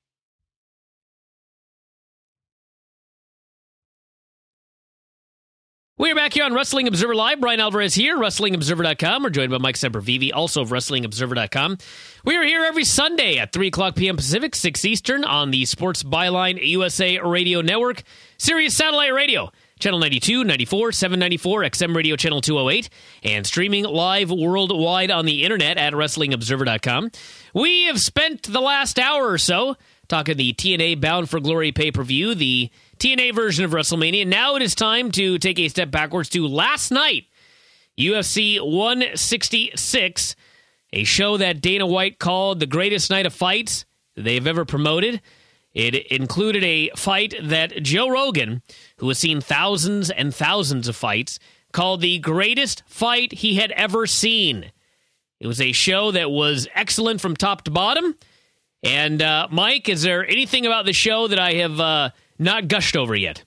We're back here on Wrestling Observer Live. Brian Alvarez here, WrestlingObserver.com. We're joined by Mike Sempervive, also of WrestlingObserver.com. We are here every Sunday at 3 o'clock p.m. Pacific, 6 Eastern on the Sports Byline USA Radio Network, Sirius Satellite Radio, Channel 92, 94, 794, XM Radio Channel 208, and streaming live worldwide on the internet at WrestlingObserver.com. We have spent the last hour or so talking the TNA Bound for Glory pay-per-view, the TNA version of WrestleMania. Now it is time to take a step backwards to last night, UFC 166, a show that Dana White called the greatest night of fights they've ever promoted. It included a fight that Joe Rogan, who has seen thousands and thousands of fights, called the greatest fight he had ever seen. It was a show that was excellent from top to bottom. And, Mike, is there anything about the show that I have not gushed over yet?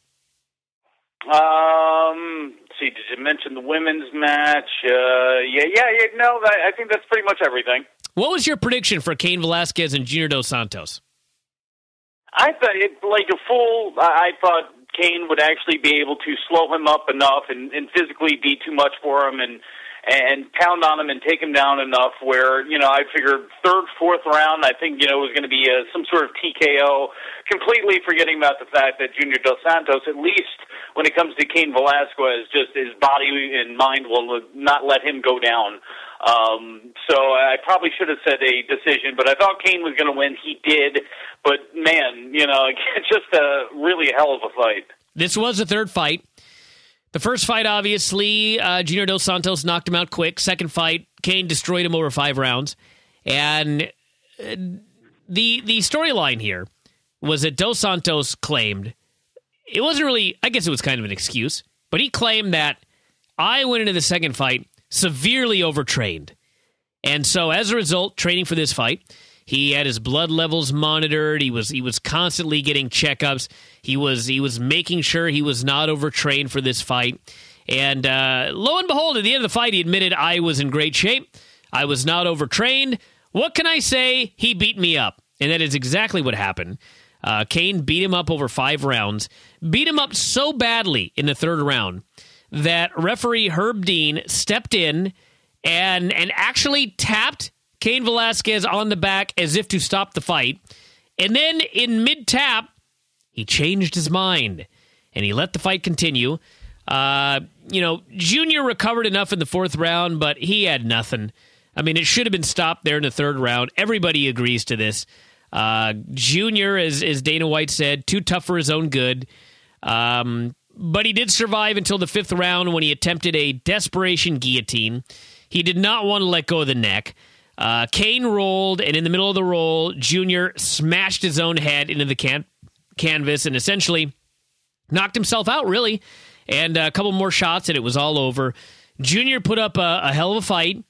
See, did you mention the women's match? No, I think that's pretty much everything. What was your prediction for Cain Velasquez and Junior Dos Santos? I thought I thought Cain would actually be able to slow him up enough and physically be too much for him and pound on him and take him down enough where, I figured third, fourth round, I think, it was going to be some sort of TKO, completely forgetting about the fact that Junior Dos Santos, at least when it comes to Cain Velasquez, just his body and mind will not let him go down. So I probably should have said a decision, but I thought Cain was going to win. He did, but man, just a really hell of a fight. This was the third fight. The first fight, obviously, Junior Dos Santos knocked him out quick. Second fight, Cain destroyed him over 5 rounds. And the storyline here was that Dos Santos claimed, it wasn't really, I guess it was kind of an excuse, but he claimed that I went into the second fight severely overtrained. And so as a result, training for this fight, he had his blood levels monitored. He was constantly getting checkups. He was making sure he was not overtrained for this fight. And lo and behold, at the end of the fight, he admitted, I was in great shape. I was not overtrained. What can I say? He beat me up. And that is exactly what happened. Cain beat him up over 5 rounds. Beat him up so badly in the third round that referee Herb Dean stepped in and actually tapped Cain Velasquez on the back as if to stop the fight. And then in mid-tap, he changed his mind and he let the fight continue. Junior recovered enough in the fourth round, but he had nothing. I mean, it should have been stopped there in the third round. Everybody agrees to this. Junior, as Dana White said, too tough for his own good. But he did survive until the 5th round when he attempted a desperation guillotine. He did not want to let go of the neck. Cain rolled, and in the middle of the roll, Junior smashed his own head into the canvas and essentially knocked himself out, really. And a couple more shots, and it was all over. Junior put up a hell of a fight.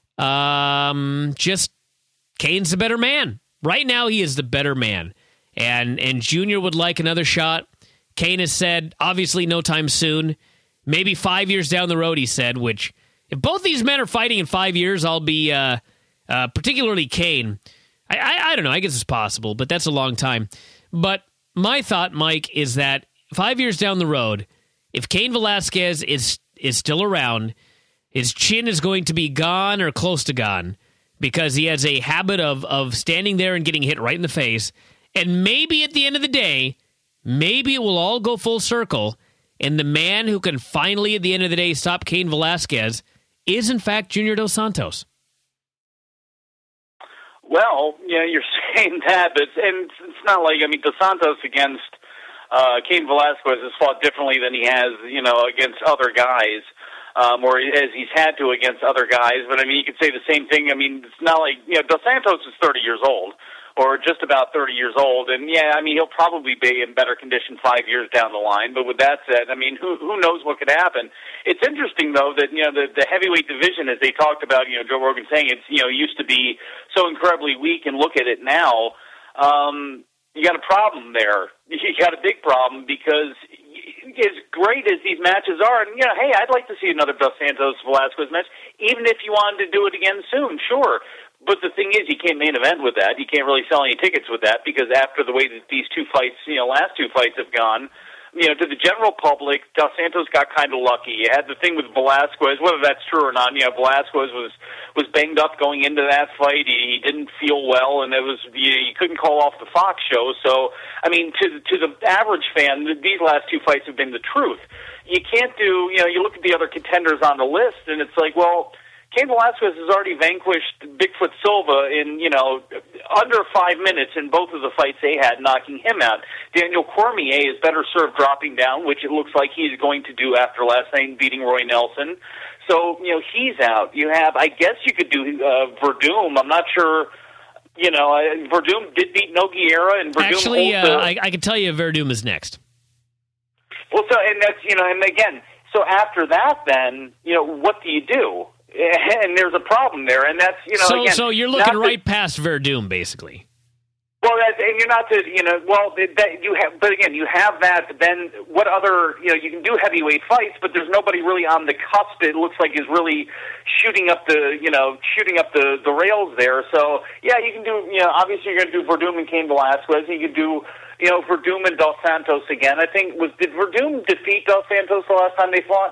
Just Cain's the better man. Right now, he is the better man. And Junior would like another shot. Cain has said, obviously, no time soon. Maybe 5 years down the road, he said, which, if both these men are fighting in 5 years, I'll be... particularly Cain. I don't know. I guess it's possible, but that's a long time. But my thought, Mike, is that 5 years down the road, if Cain Velasquez is still around, his chin is going to be gone or close to gone because he has a habit of standing there and getting hit right in the face. And maybe at the end of the day, maybe it will all go full circle, and the man who can finally, at the end of the day, stop Cain Velasquez is, in fact, Junior Dos Santos. Well, you're saying that, but it's not like, Dos Santos against Cain Velasquez has fought differently than he has, against other guys, or as he's had to against other guys. But, you could say the same thing. It's not like, Dos Santos is 30 years old, or just about 30 years old. And, he'll probably be in better condition 5 years down the line. But with that said, who knows what could happen? It's interesting, though, that, the heavyweight division, as they talked about, Joe Rogan saying it's, used to be so incredibly weak, and look at it now. You got a problem there. You got a big problem because as great as these matches are, and, hey, I'd like to see another Dos Santos-Velasquez match, even if you wanted to do it again soon, sure. But the thing is, you can't main event with that. You can't really sell any tickets with that because after the way that these two fights, last 2 fights have gone, to the general public, Dos Santos got kind of lucky. You had the thing with Velasquez, whether that's true or not. Velasquez was banged up going into that fight. He didn't feel well, and it was you couldn't call off the Fox show. So, to the average fan, these last 2 fights have been the truth. You can't do, you look at the other contenders on the list, and it's like, well, Cain Velasquez has already vanquished Bigfoot Silva in, under 5 minutes in both of the fights they had, knocking him out. Daniel Cormier is better served dropping down, which it looks like he's going to do after last night beating Roy Nelson. So, he's out. You have, I guess you could do Verdum. I'm not sure Verdum did beat Nogueira, and Verdum Actually, I can tell you Verdum is next. Well, and that's, and again, so after that, then, what do you do? And there's a problem there, and that's, again. So you're looking right past Verdum, basically. Well, and you're not to, but again, you have that. Then what other, you can do heavyweight fights, but there's nobody really on the cusp. It looks like is really shooting up the rails there. So yeah, you can do, obviously you're going to do Verdum and Cain Velasquez. You could do, Verdum and Dos Santos again. I think did Verdum defeat Dos Santos the last time they fought?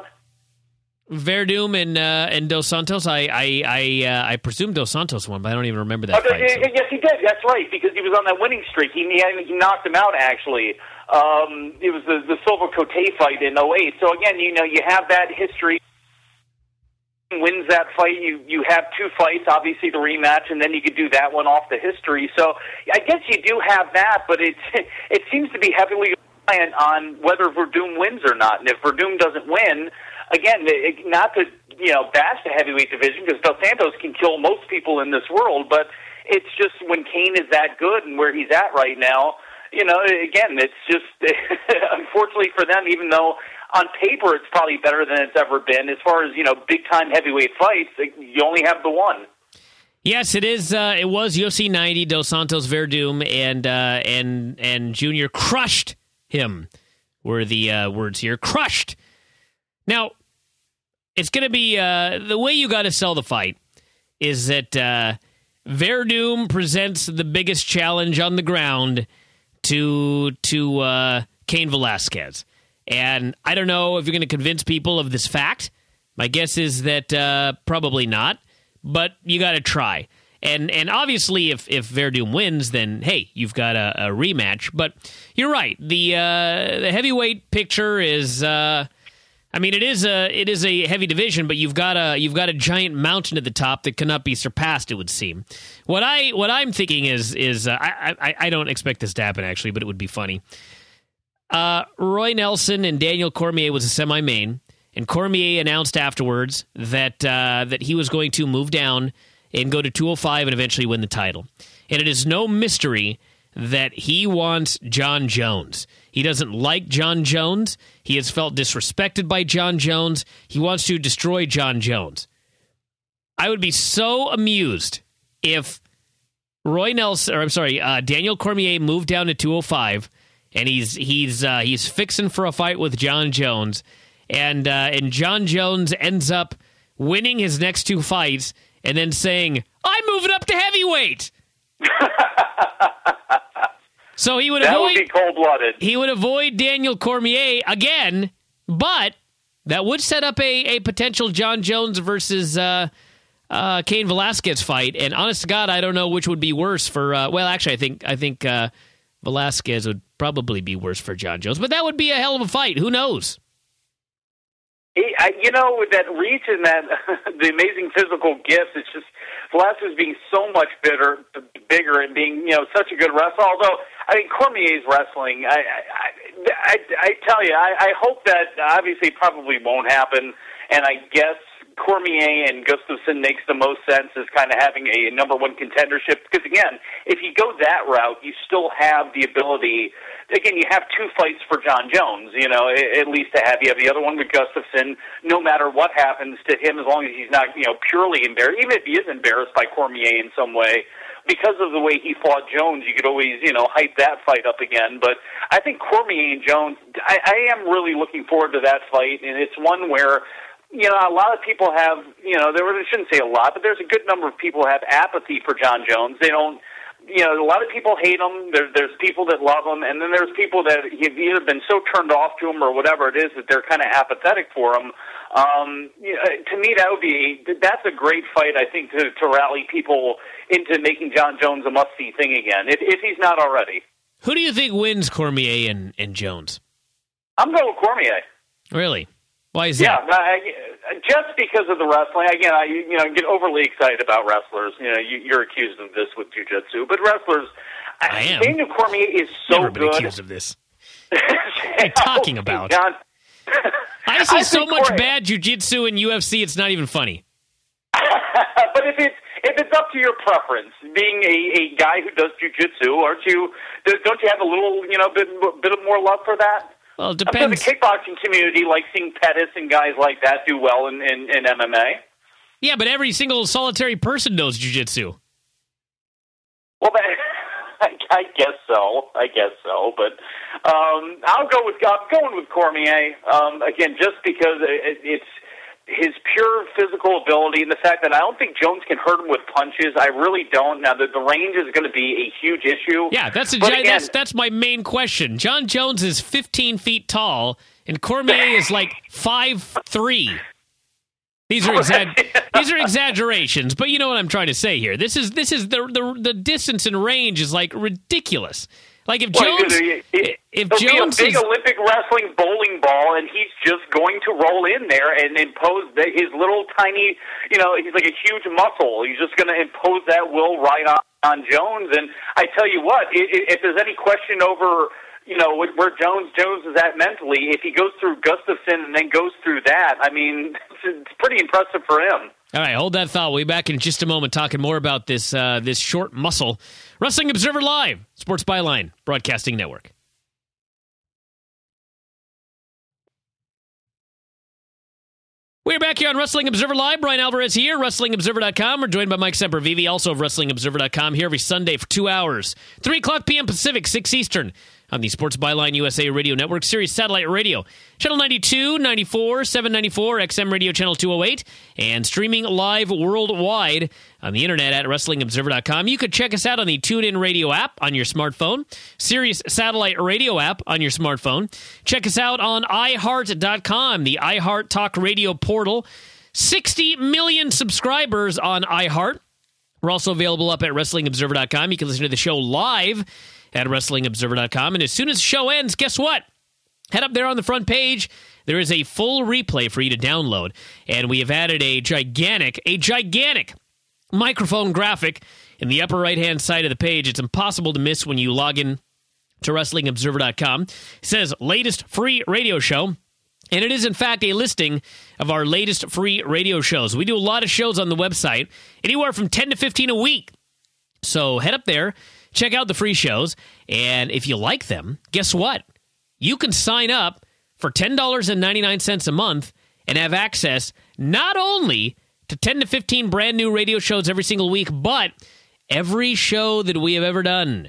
Verdum and Dos Santos. I presume Dos Santos won, but I don't even remember that fight. So. Yes, he did. That's right, because he was on that winning streak. He knocked him out, actually. It was the Silva Cote fight in 2008. So again, you have that history. Wins that fight, you have two fights, obviously the rematch, and then you could do that one off the history. So I guess you do have that, but it seems to be heavily reliant on whether Verdum wins or not. And if Verdum doesn't win, again, not to bash the heavyweight division, because Dos Santos can kill most people in this world, but it's just when Cain is that good and where he's at right now, again, it's just unfortunately for them, even though on paper it's probably better than it's ever been, as far as big time heavyweight fights, you only have the one. Yes, it is. It was UFC 90. Dos Santos Verdum and Junior crushed him. Were the words here? Crushed. Now, it's going to be the way you got to sell the fight is that Verdum presents the biggest challenge on the ground to Cain Velasquez. And I don't know if you're going to convince people of this fact. My guess is that probably not, but you got to try. And obviously, if Verdum wins, then hey, you've got a rematch. But you're right. The heavyweight picture is. It is a heavy division, but you've got a giant mountain at the top that cannot be surpassed. It would seem. What I'm thinking is I don't expect this to happen actually, but it would be funny. Roy Nelson and Daniel Cormier was a semi-main, and Cormier announced afterwards that he was going to move down and go to 205 and eventually win the title. And it is no mystery that he wants John Jones. He doesn't like John Jones. He has felt disrespected by John Jones. He wants to destroy John Jones. I would be so amused if Daniel Cormier moved down to 205 and he's fixing for a fight with John Jones, and John Jones ends up winning his next two fights and then saying, "I'm moving up to heavyweight." So he would would be cold-blooded. He would avoid Daniel Cormier again, but that would set up a potential John Jones versus Cain Velasquez fight. And honest to God, I don't know which would be worse for. Actually, I think Velasquez would probably be worse for John Jones, but that would be a hell of a fight. Who knows? That reach and that the amazing physical gifts. It's just Velasquez being so much bigger and being such a good wrestler. Although Cormier's wrestling, I tell you, I hope that obviously probably won't happen. And I guess Cormier and Gustafsson makes the most sense as kind of having a number one contendership. Because again, if you go that route, you still have the ability. Again, you have two fights for John Jones, at least to have. You have the other one with Gustafsson. No matter what happens to him, as long as he's not, purely embarrassed, even if he is embarrassed by Cormier in some way, because of the way he fought Jones, you could always, hype that fight up again. But I think Cormier and Jones, I am really looking forward to that fight, and it's one where, a lot of people have, I shouldn't say a lot, but there's a good number of people who have apathy for John Jones. They don't, a lot of people hate him. There's people that love him, and then there's people that have either been so turned off to him or whatever it is that they're kind of apathetic for him. To me, that's a great fight, I think, to rally people into making John Jones a must-see thing again, if he's not already. Who do you think wins Cormier and Jones? I'm going with Cormier. Really? Why is that? Yeah, just because of the wrestling. Again, I get overly excited about wrestlers. You're accused of this with jiu-jitsu, but wrestlers. I am. Daniel Cormier is so Never been good. Accused of this. What are you talking about? John, I see so much bad jiu-jitsu in UFC. It's not even funny. But if if it's up to your preference, being a guy who does jiu-jitsu, don't you have a little, bit of more love for that? Well, it depends. The kickboxing community likes seeing Pettis and guys like that do well in MMA. Yeah, but every single solitary person knows jiu-jitsu. Well, I guess so. But I'm going with Cormier again, just because it's his pure physical ability and the fact that I don't think Jones can hurt him with punches. I really don't. Now, the range is going to be a huge issue. Yeah, that's my main question. John Jones is 15 feet tall, and Cormier is like 5'3". These are exaggerations, but you know what I'm trying to say here. This is the distance and range is like ridiculous. Like if Jones be a big Olympic wrestling bowling ball, and he's just going to roll in there and impose his little tiny, he's like a huge muscle. He's just going to impose that will right on Jones. And I tell you what, if there's any question over, where Jones is at mentally, if he goes through Gustafsson and then goes through that, I mean, it's pretty impressive for him. All right, hold that thought. We'll be back in just a moment talking more about this short muscle. Wrestling Observer Live, Sports Byline Broadcasting Network. We're back here on Wrestling Observer Live. Brian Alvarez here, WrestlingObserver.com. We're joined by Mike Sempervive, also of WrestlingObserver.com, here every Sunday for 2 hours. 3 o'clock p.m. Pacific, 6 Eastern, on the Sports Byline USA Radio Network, Sirius Satellite Radio, Channel 92, 94, 794, XM Radio Channel 208, and streaming live worldwide on the internet at WrestlingObserver.com. You could check us out on the TuneIn Radio app on your smartphone, Sirius Satellite Radio app on your smartphone. Check us out on iHeart.com, the iHeart Talk Radio portal. 60 million subscribers on iHeart. We're also available up at WrestlingObserver.com. You can listen to the show live at WrestlingObserver.com. And as soon as the show ends, guess what? Head up there on the front page. There is a full replay for you to download. And we have added a gigantic microphone graphic in the upper right-hand side of the page. It's impossible to miss when you log in to WrestlingObserver.com. It says, latest free radio show. And it is, in fact, a listing of our latest free radio shows. We do a lot of shows on the website, anywhere from 10 to 15 a week. So head up there, check out the free shows, and if you like them, guess what? You can sign up for $10.99 a month and have access not only to 10 to 15 brand new radio shows every single week, but every show that we have ever done.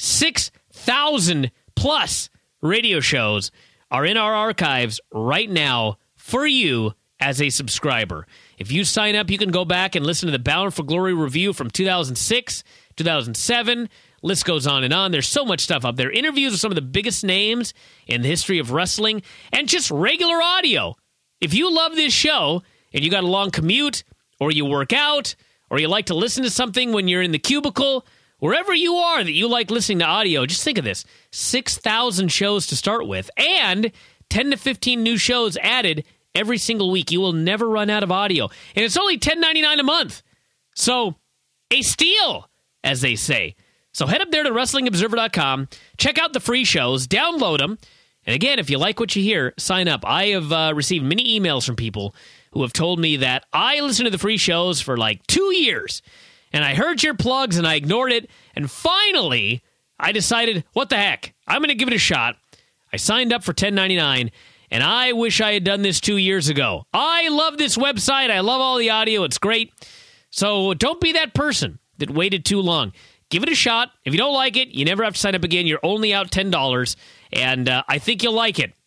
6,000 plus radio shows are in our archives right now for you as a subscriber. If you sign up, you can go back and listen to the Bound for Glory review from 2006, 2007. List goes on and on. There's so much stuff up there. Interviews with some of the biggest names in the history of wrestling, and just regular audio. If you love this show and you got a long commute, or you work out, or you like to listen to something when you're in the cubicle, wherever you are that you like listening to audio, just think of this. 6,000 shows to start with, and 10 to 15 new shows added every single week. You will never run out of audio. And it's only $10.99 a month. So, a steal, as they say. So head up there to WrestlingObserver.com, check out the free shows, download them, and again, if you like what you hear, sign up. I have received many emails from people who have told me that I listened to the free shows for like 2 years, and I heard your plugs and I ignored it, and finally, I decided, what the heck, I'm going to give it a shot. I signed up for $10.99, and I wish I had done this 2 years ago. I love this website. I love all the audio. It's great. So don't be that person that waited too long. Give it a shot. If you don't like it, you never have to sign up again. You're only out $10, and I think you'll like it.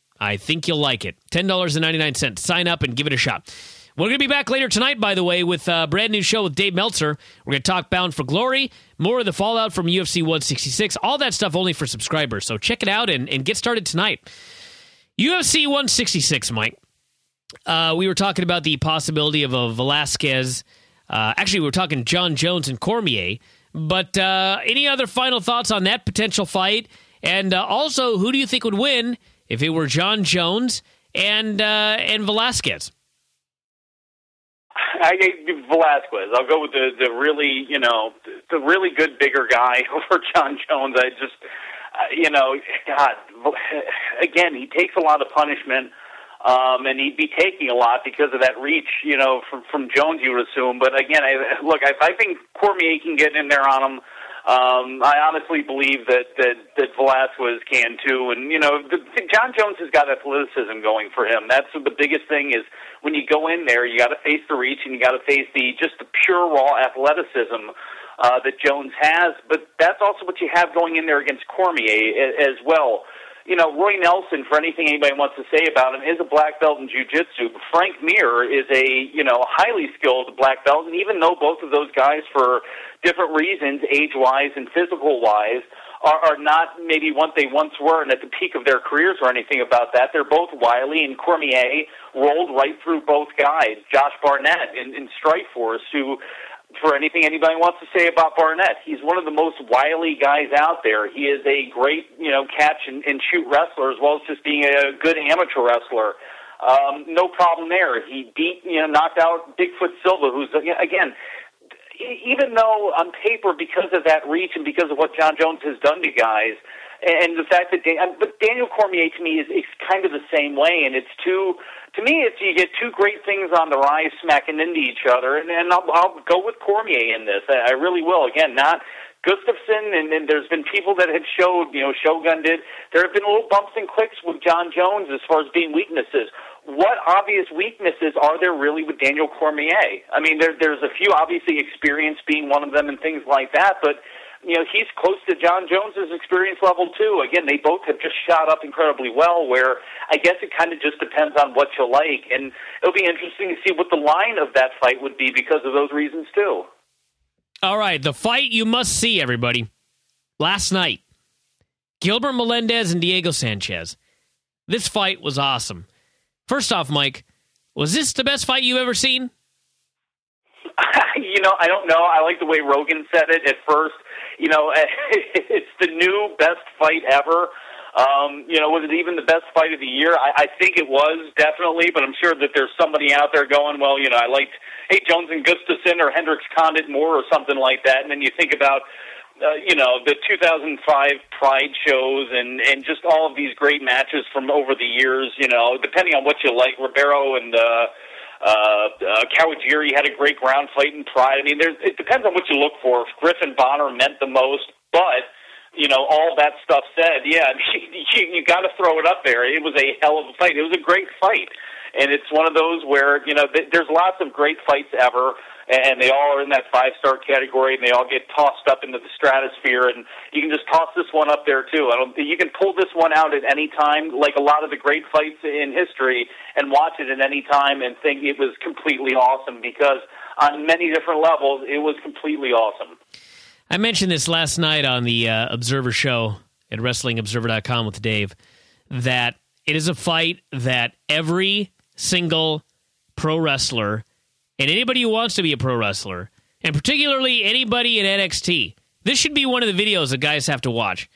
$10.99. Sign up and give it a shot. We're going to be back later tonight, by the way, with a brand new show with Dave Meltzer. We're going to talk Bound for Glory, more of the fallout from UFC 166, all that stuff only for subscribers. So check it out and get started tonight. UFC 166, Mike. We were talking about the possibility of a Velasquez. Actually, we were talking John Jones and Cormier. But any other final thoughts on that potential fight? And also, who do you think would win if it were John Jones and Velasquez? Velasquez. I'll go with the really, the really good bigger guy over John Jones. I just, God, again, he takes a lot of punishment. and he'd be taking a lot because of that reach, from Jones, you would assume. But again, I think Cormier can get in there on him. I honestly believe that Velasquez can too, and John Jones has got athleticism going for him. That's the biggest thing is when you go in there, you got to face the reach and you got to face the pure raw athleticism that Jones has. But that's also what you have going in there against Cormier as well. Roy Nelson, for anything anybody wants to say about him, is a black belt in jiu-jitsu. Frank Mir is a, highly skilled black belt, and even though both of those guys, for different reasons, age-wise and physical-wise, are not maybe what they once were and at the peak of their careers or anything about that, they're both wily, and Cormier rolled right through both guys. Josh Barnett in Strikeforce, who... For anything anybody wants to say about Barnett, he's one of the most wily guys out there. He is a great, catch and shoot wrestler, as well as just being a good amateur wrestler. No problem there. He knocked out Bigfoot Silva, who's, again, even though on paper, because of that reach and because of what John Jones has done to guys, and the fact that but Daniel Cormier to me is kind of the same way, and to me it's you get two great things on the rise smacking into each other, and I'll go with Cormier in this. I really will. Again, not Gustafsson, and there's been people that have showed, Shogun did. There have been little bumps and clicks with John Jones as far as being weaknesses. What obvious weaknesses are there really with Daniel Cormier? I mean, there's a few, obviously experience being one of them and things like that, but he's close to John Jones's experience level too. Again, they both have just shot up incredibly well, where I guess it kind of just depends on what you like, and it'll be interesting to see what the line of that fight would be because of those reasons too. All right, the fight you must see, everybody. Last night, Gilbert Melendez and Diego Sanchez. This fight was awesome. First off, Mike, was this the best fight you've ever seen? I don't know. I like the way Rogan said it at first. It's the new best fight ever. Was it even the best fight of the year? I think it was, definitely, but I'm sure that there's somebody out there going, well, I liked Jones and Gustafsson or Hendricks Condit more or something like that. And then you think about, the 2005 Pride shows and just all of these great matches from over the years, depending on what you like. Ribeiro and Kawajiri had a great ground fight in Pride. I mean, it depends on what you look for. Griffin Bonner meant the most, but all that stuff said, yeah, you got to throw it up there. It was a hell of a fight. It was a great fight, and it's one of those where there's lots of great fights ever, and they all are in that 5-star category, and they all get tossed up into the stratosphere, and you can just toss this one up there too. You can pull this one out at any time, like a lot of the great fights in history, and watch it at any time and think it was completely awesome, because on many different levels, it was completely awesome. I mentioned this last night on the Observer show at WrestlingObserver.com with Dave, that it is a fight that every single pro wrestler and anybody who wants to be a pro wrestler, and particularly anybody in NXT, this should be one of the videos that guys have to watch.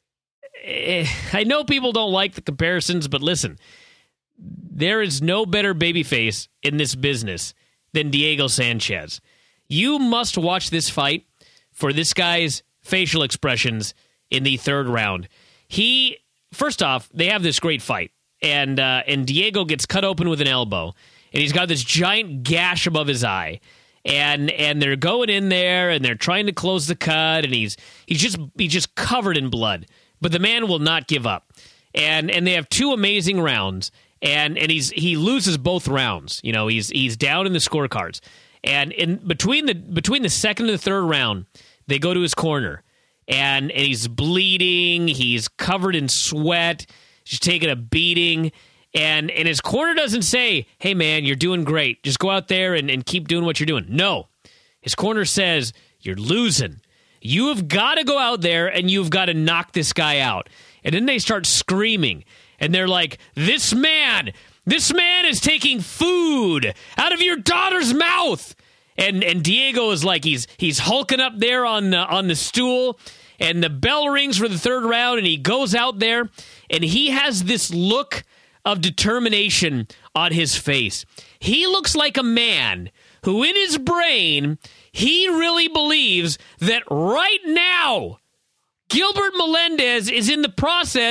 I know people don't like the comparisons, but listen, there is no better babyface in this business than Diego Sanchez. You must watch this fight for this guy's facial expressions in the third round. First off, they have this great fight, and Diego gets cut open with an elbow, and he's got this giant gash above his eye, and they're going in there, and they're trying to close the cut, and he's just covered in blood, but the man will not give up, and they have two amazing rounds, and he loses both rounds. He's down in the scorecards. And in between the second and the third round, they go to his corner, and he's bleeding. He's covered in sweat. He's taking a beating, and his corner doesn't say, "Hey man, you're doing great. Just go out there and keep doing what you're doing." No, his corner says, "You're losing. You have got to go out there and you've got to knock this guy out." And then they start screaming, and they're like, "This man is taking food out of your daughter's mouth." And Diego is like, he's hulking up there on the stool, and the bell rings for the third round, and he goes out there, and he has this look of determination on his face. He looks like a man who, in his brain, he really believes that right now, Gilbert Melendez is in the process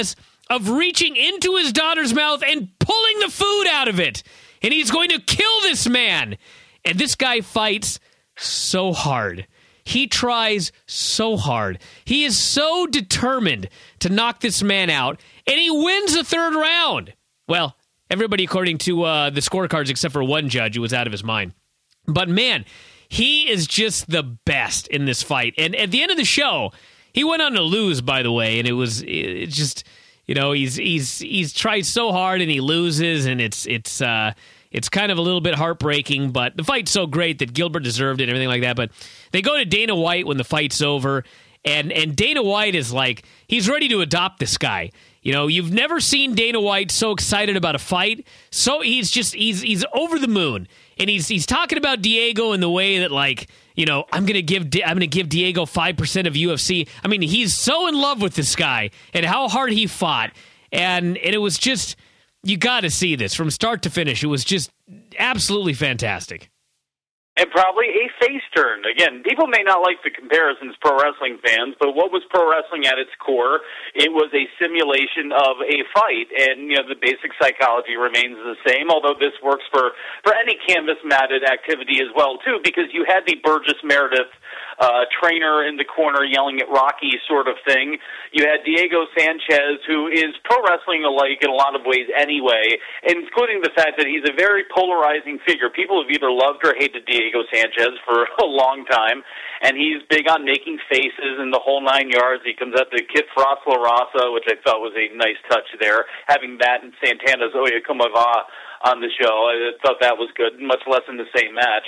of reaching into his daughter's mouth and pulling the food out of it. And he's going to kill this man. And this guy fights so hard. He tries so hard. He is so determined to knock this man out, and he wins the third round. Well, everybody according to the scorecards except for one judge who was out of his mind. But man, he is just the best in this fight. And at the end of the show, he went on to lose, by the way, and it's just, you know, he's tried so hard and he loses, and it's kind of a little bit heartbreaking, but the fight's so great that Gilbert deserved it and everything like that. But they go to Dana White when the fight's over, and Dana White is like, he's ready to adopt this guy. You know, you've never seen Dana White so excited about a fight. So he's over the moon, and he's talking about Diego in the way that, like, you know, I'm gonna give Diego 5% of UFC. I mean, he's so in love with this guy and how hard he fought, and it was just, you got to see this from start to finish. It was just absolutely fantastic. And probably a face turn. Again, people may not like the comparisons, pro wrestling fans, but what was pro wrestling at its core? It was a simulation of a fight, and you know the basic psychology remains the same. Although this works for any canvas-matted activity as well too, because you had the Burgess Meredith trainer in the corner yelling at Rocky sort of thing. You had Diego Sanchez, who is pro wrestling alike in a lot of ways anyway, including the fact that he's a very polarizing figure. People have either loved or hated Diego Sanchez for a long time, and he's big on making faces and the whole 9 yards. He comes up to Kit Frost La Raza, which I thought was a nice touch there, having that and Santana's Oya Kumava on the show. I thought that was good, much less in the same match.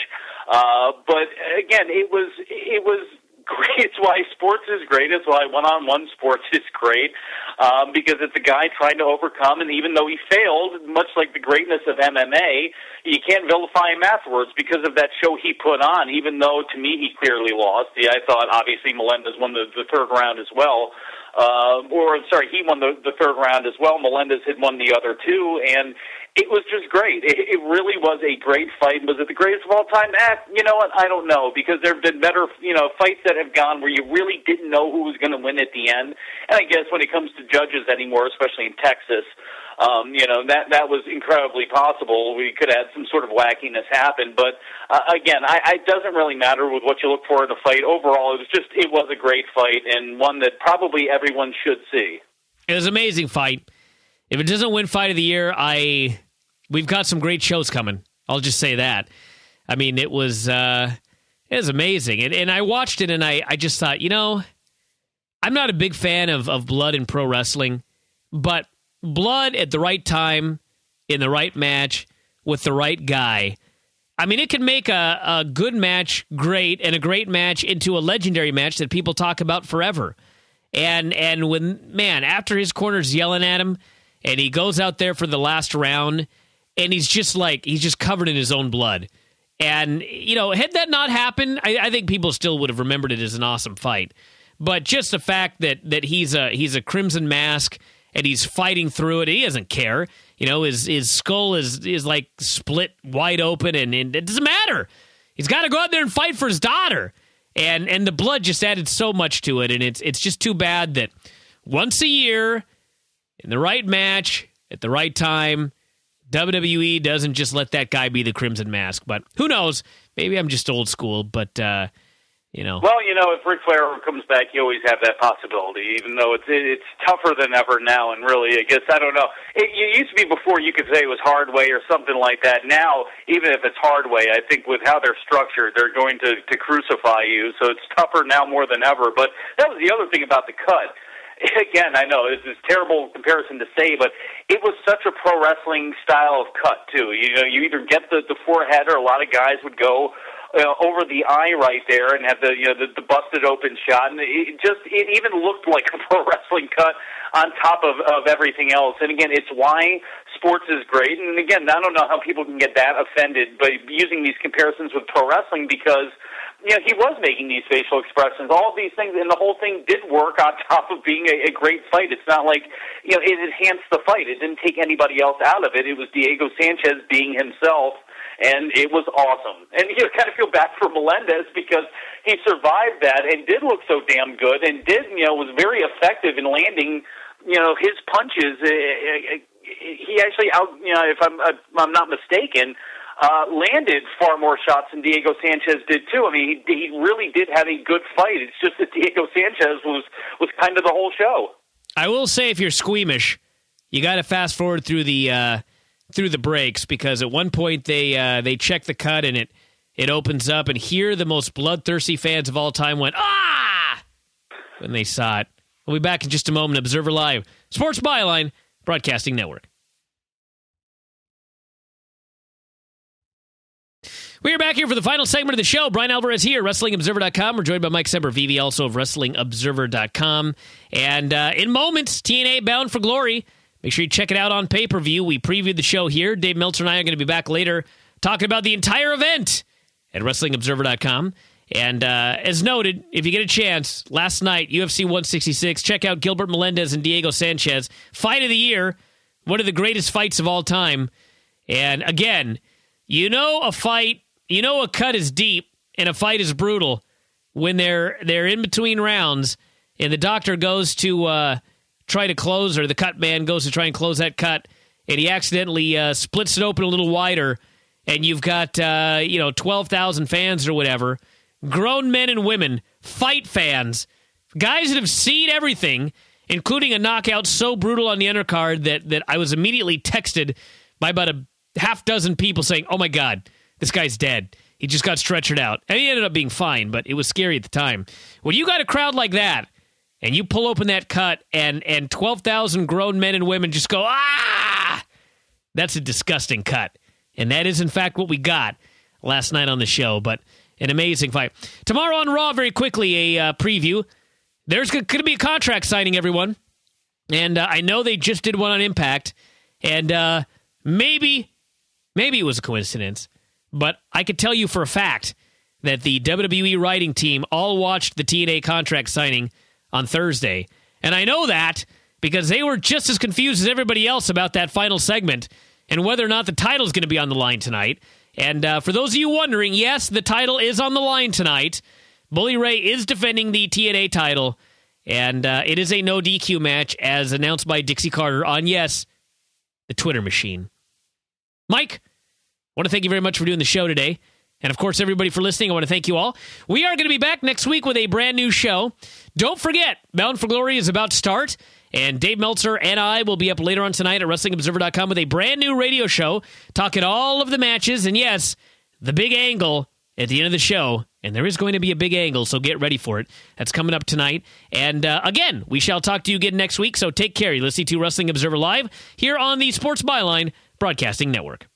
But again, it was great. It's why sports is great. It's why one-on-one sports is great, because it's a guy trying to overcome, and even though he failed, much like the greatness of MMA, you can't vilify him afterwards because of that show he put on, even though, to me, he clearly lost. Yeah, I thought, obviously, Melendez won the third round as well. He won the third round as well. Melendez had won the other two, and it was just great. It really was a great fight. Was it the greatest of all time? You know what? I don't know, because there have been better, fights that have gone where you really didn't know who was going to win at the end. And I guess when it comes to judges anymore, especially in Texas, that was incredibly possible. We could have had some sort of wackiness happen, but again, it doesn't really matter with what you look for in a fight. Overall, it was a great fight, and one that probably everyone should see. It was an amazing fight. If it doesn't win Fight of the Year, we've got some great shows coming. I'll just say that. I mean, it was amazing, and I watched it, and I just thought, I'm not a big fan of blood in pro wrestling, but blood at the right time, in the right match, with the right guy. I mean, it can make a good match great, and a great match into a legendary match that people talk about forever. And when, man, after his corner's yelling at him, and he goes out there for the last round, and he's just covered in his own blood. And, had that not happened, I think people still would have remembered it as an awesome fight. But just the fact that he's a Crimson Mask, and he's fighting through it, he doesn't care. His skull is like split wide open, and it doesn't matter. He's got to go out there and fight for his daughter. And the blood just added so much to it, and it's just too bad that once a year, in the right match, at the right time, WWE doesn't just let that guy be the Crimson Mask. But who knows? Maybe I'm just old school, but, Well, if Ric Flair comes back, you always have that possibility, even though it's tougher than ever now. And really, I guess, I don't know. It used to be before you could say it was hard way or something like that. Now, even if it's hard way, I think with how they're structured, they're going to crucify you. So it's tougher now more than ever. But that was the other thing about the cut. Again, I know it's a terrible comparison to say, but it was such a pro wrestling style of cut too. You either get the forehead, or a lot of guys would go over the eye right there and have the busted open shot, and it even looked like a pro wrestling cut on top of everything else. And again, it's why sports is great. And again, I don't know how people can get that offended by using these comparisons with pro wrestling, because he was making these facial expressions, all of these things, and the whole thing did work on top of being a great fight. It's not like, it enhanced the fight. It didn't take anybody else out of it. It was Diego Sanchez being himself, and it was awesome. And you kind of feel bad for Melendez, because he survived that and did look so damn good, and was very effective in landing his punches, he actually if I'm not mistaken, landed far more shots than Diego Sanchez did too. I mean, he really did have a good fight. It's just that Diego Sanchez was kind of the whole show. I will say, if you're squeamish, you got to fast forward through the breaks, because at one point they check the cut and it opens up, and here the most bloodthirsty fans of all time went "ah" when they saw it. We'll be back in just a moment. Observer Live, Sports Byline Broadcasting Network. We are back here for the final segment of the show. Brian Alvarez here, WrestlingObserver.com. We're joined by Mike Sempervive, also of WrestlingObserver.com. And in moments, TNA Bound for Glory. Make sure you check it out on pay-per-view. We previewed the show here. Dave Meltzer and I are going to be back later talking about the entire event at WrestlingObserver.com. And as noted, if you get a chance, last night, UFC 166, check out Gilbert Melendez and Diego Sanchez. Fight of the year, one of the greatest fights of all time. And again, a cut is deep and a fight is brutal when they're in between rounds and the doctor goes to try to close, or the cut man goes to try and close that cut, and he accidentally splits it open a little wider, and you've got 12,000 fans or whatever, grown men and women, fight fans, guys that have seen everything, including a knockout so brutal on the undercard that I was immediately texted by about a half dozen people saying, "Oh my God, this guy's dead. He just got stretchered out." And he ended up being fine, but it was scary at the time. When you got a crowd like that, and you pull open that cut, and 12,000 grown men and women just go, "Ah!" That's a disgusting cut. And that is, in fact, what we got last night on the show. But an amazing fight. Tomorrow on Raw, very quickly, a preview. There's going to be a contract signing, everyone. And I know they just did one on Impact. And maybe it was a coincidence. But I could tell you for a fact that the WWE writing team all watched the TNA contract signing on Thursday. And I know that because they were just as confused as everybody else about that final segment and whether or not the title is going to be on the line tonight. And for those of you wondering, yes, the title is on the line tonight. Bully Ray is defending the TNA title, and it is a no DQ match as announced by Dixie Carter on, yes, the Twitter machine. Mike, I want to thank you very much for doing the show today. And, of course, everybody for listening. I want to thank you all. We are going to be back next week with a brand new show. Don't forget, Bound for Glory is about to start, and Dave Meltzer and I will be up later on tonight at WrestlingObserver.com with a brand new radio show talking all of the matches, and, yes, the big angle at the end of the show. And there is going to be a big angle, so get ready for it. That's coming up tonight. And, again, we shall talk to you again next week, so take care. You're listening to Wrestling Observer Live here on the Sports Byline Broadcasting Network.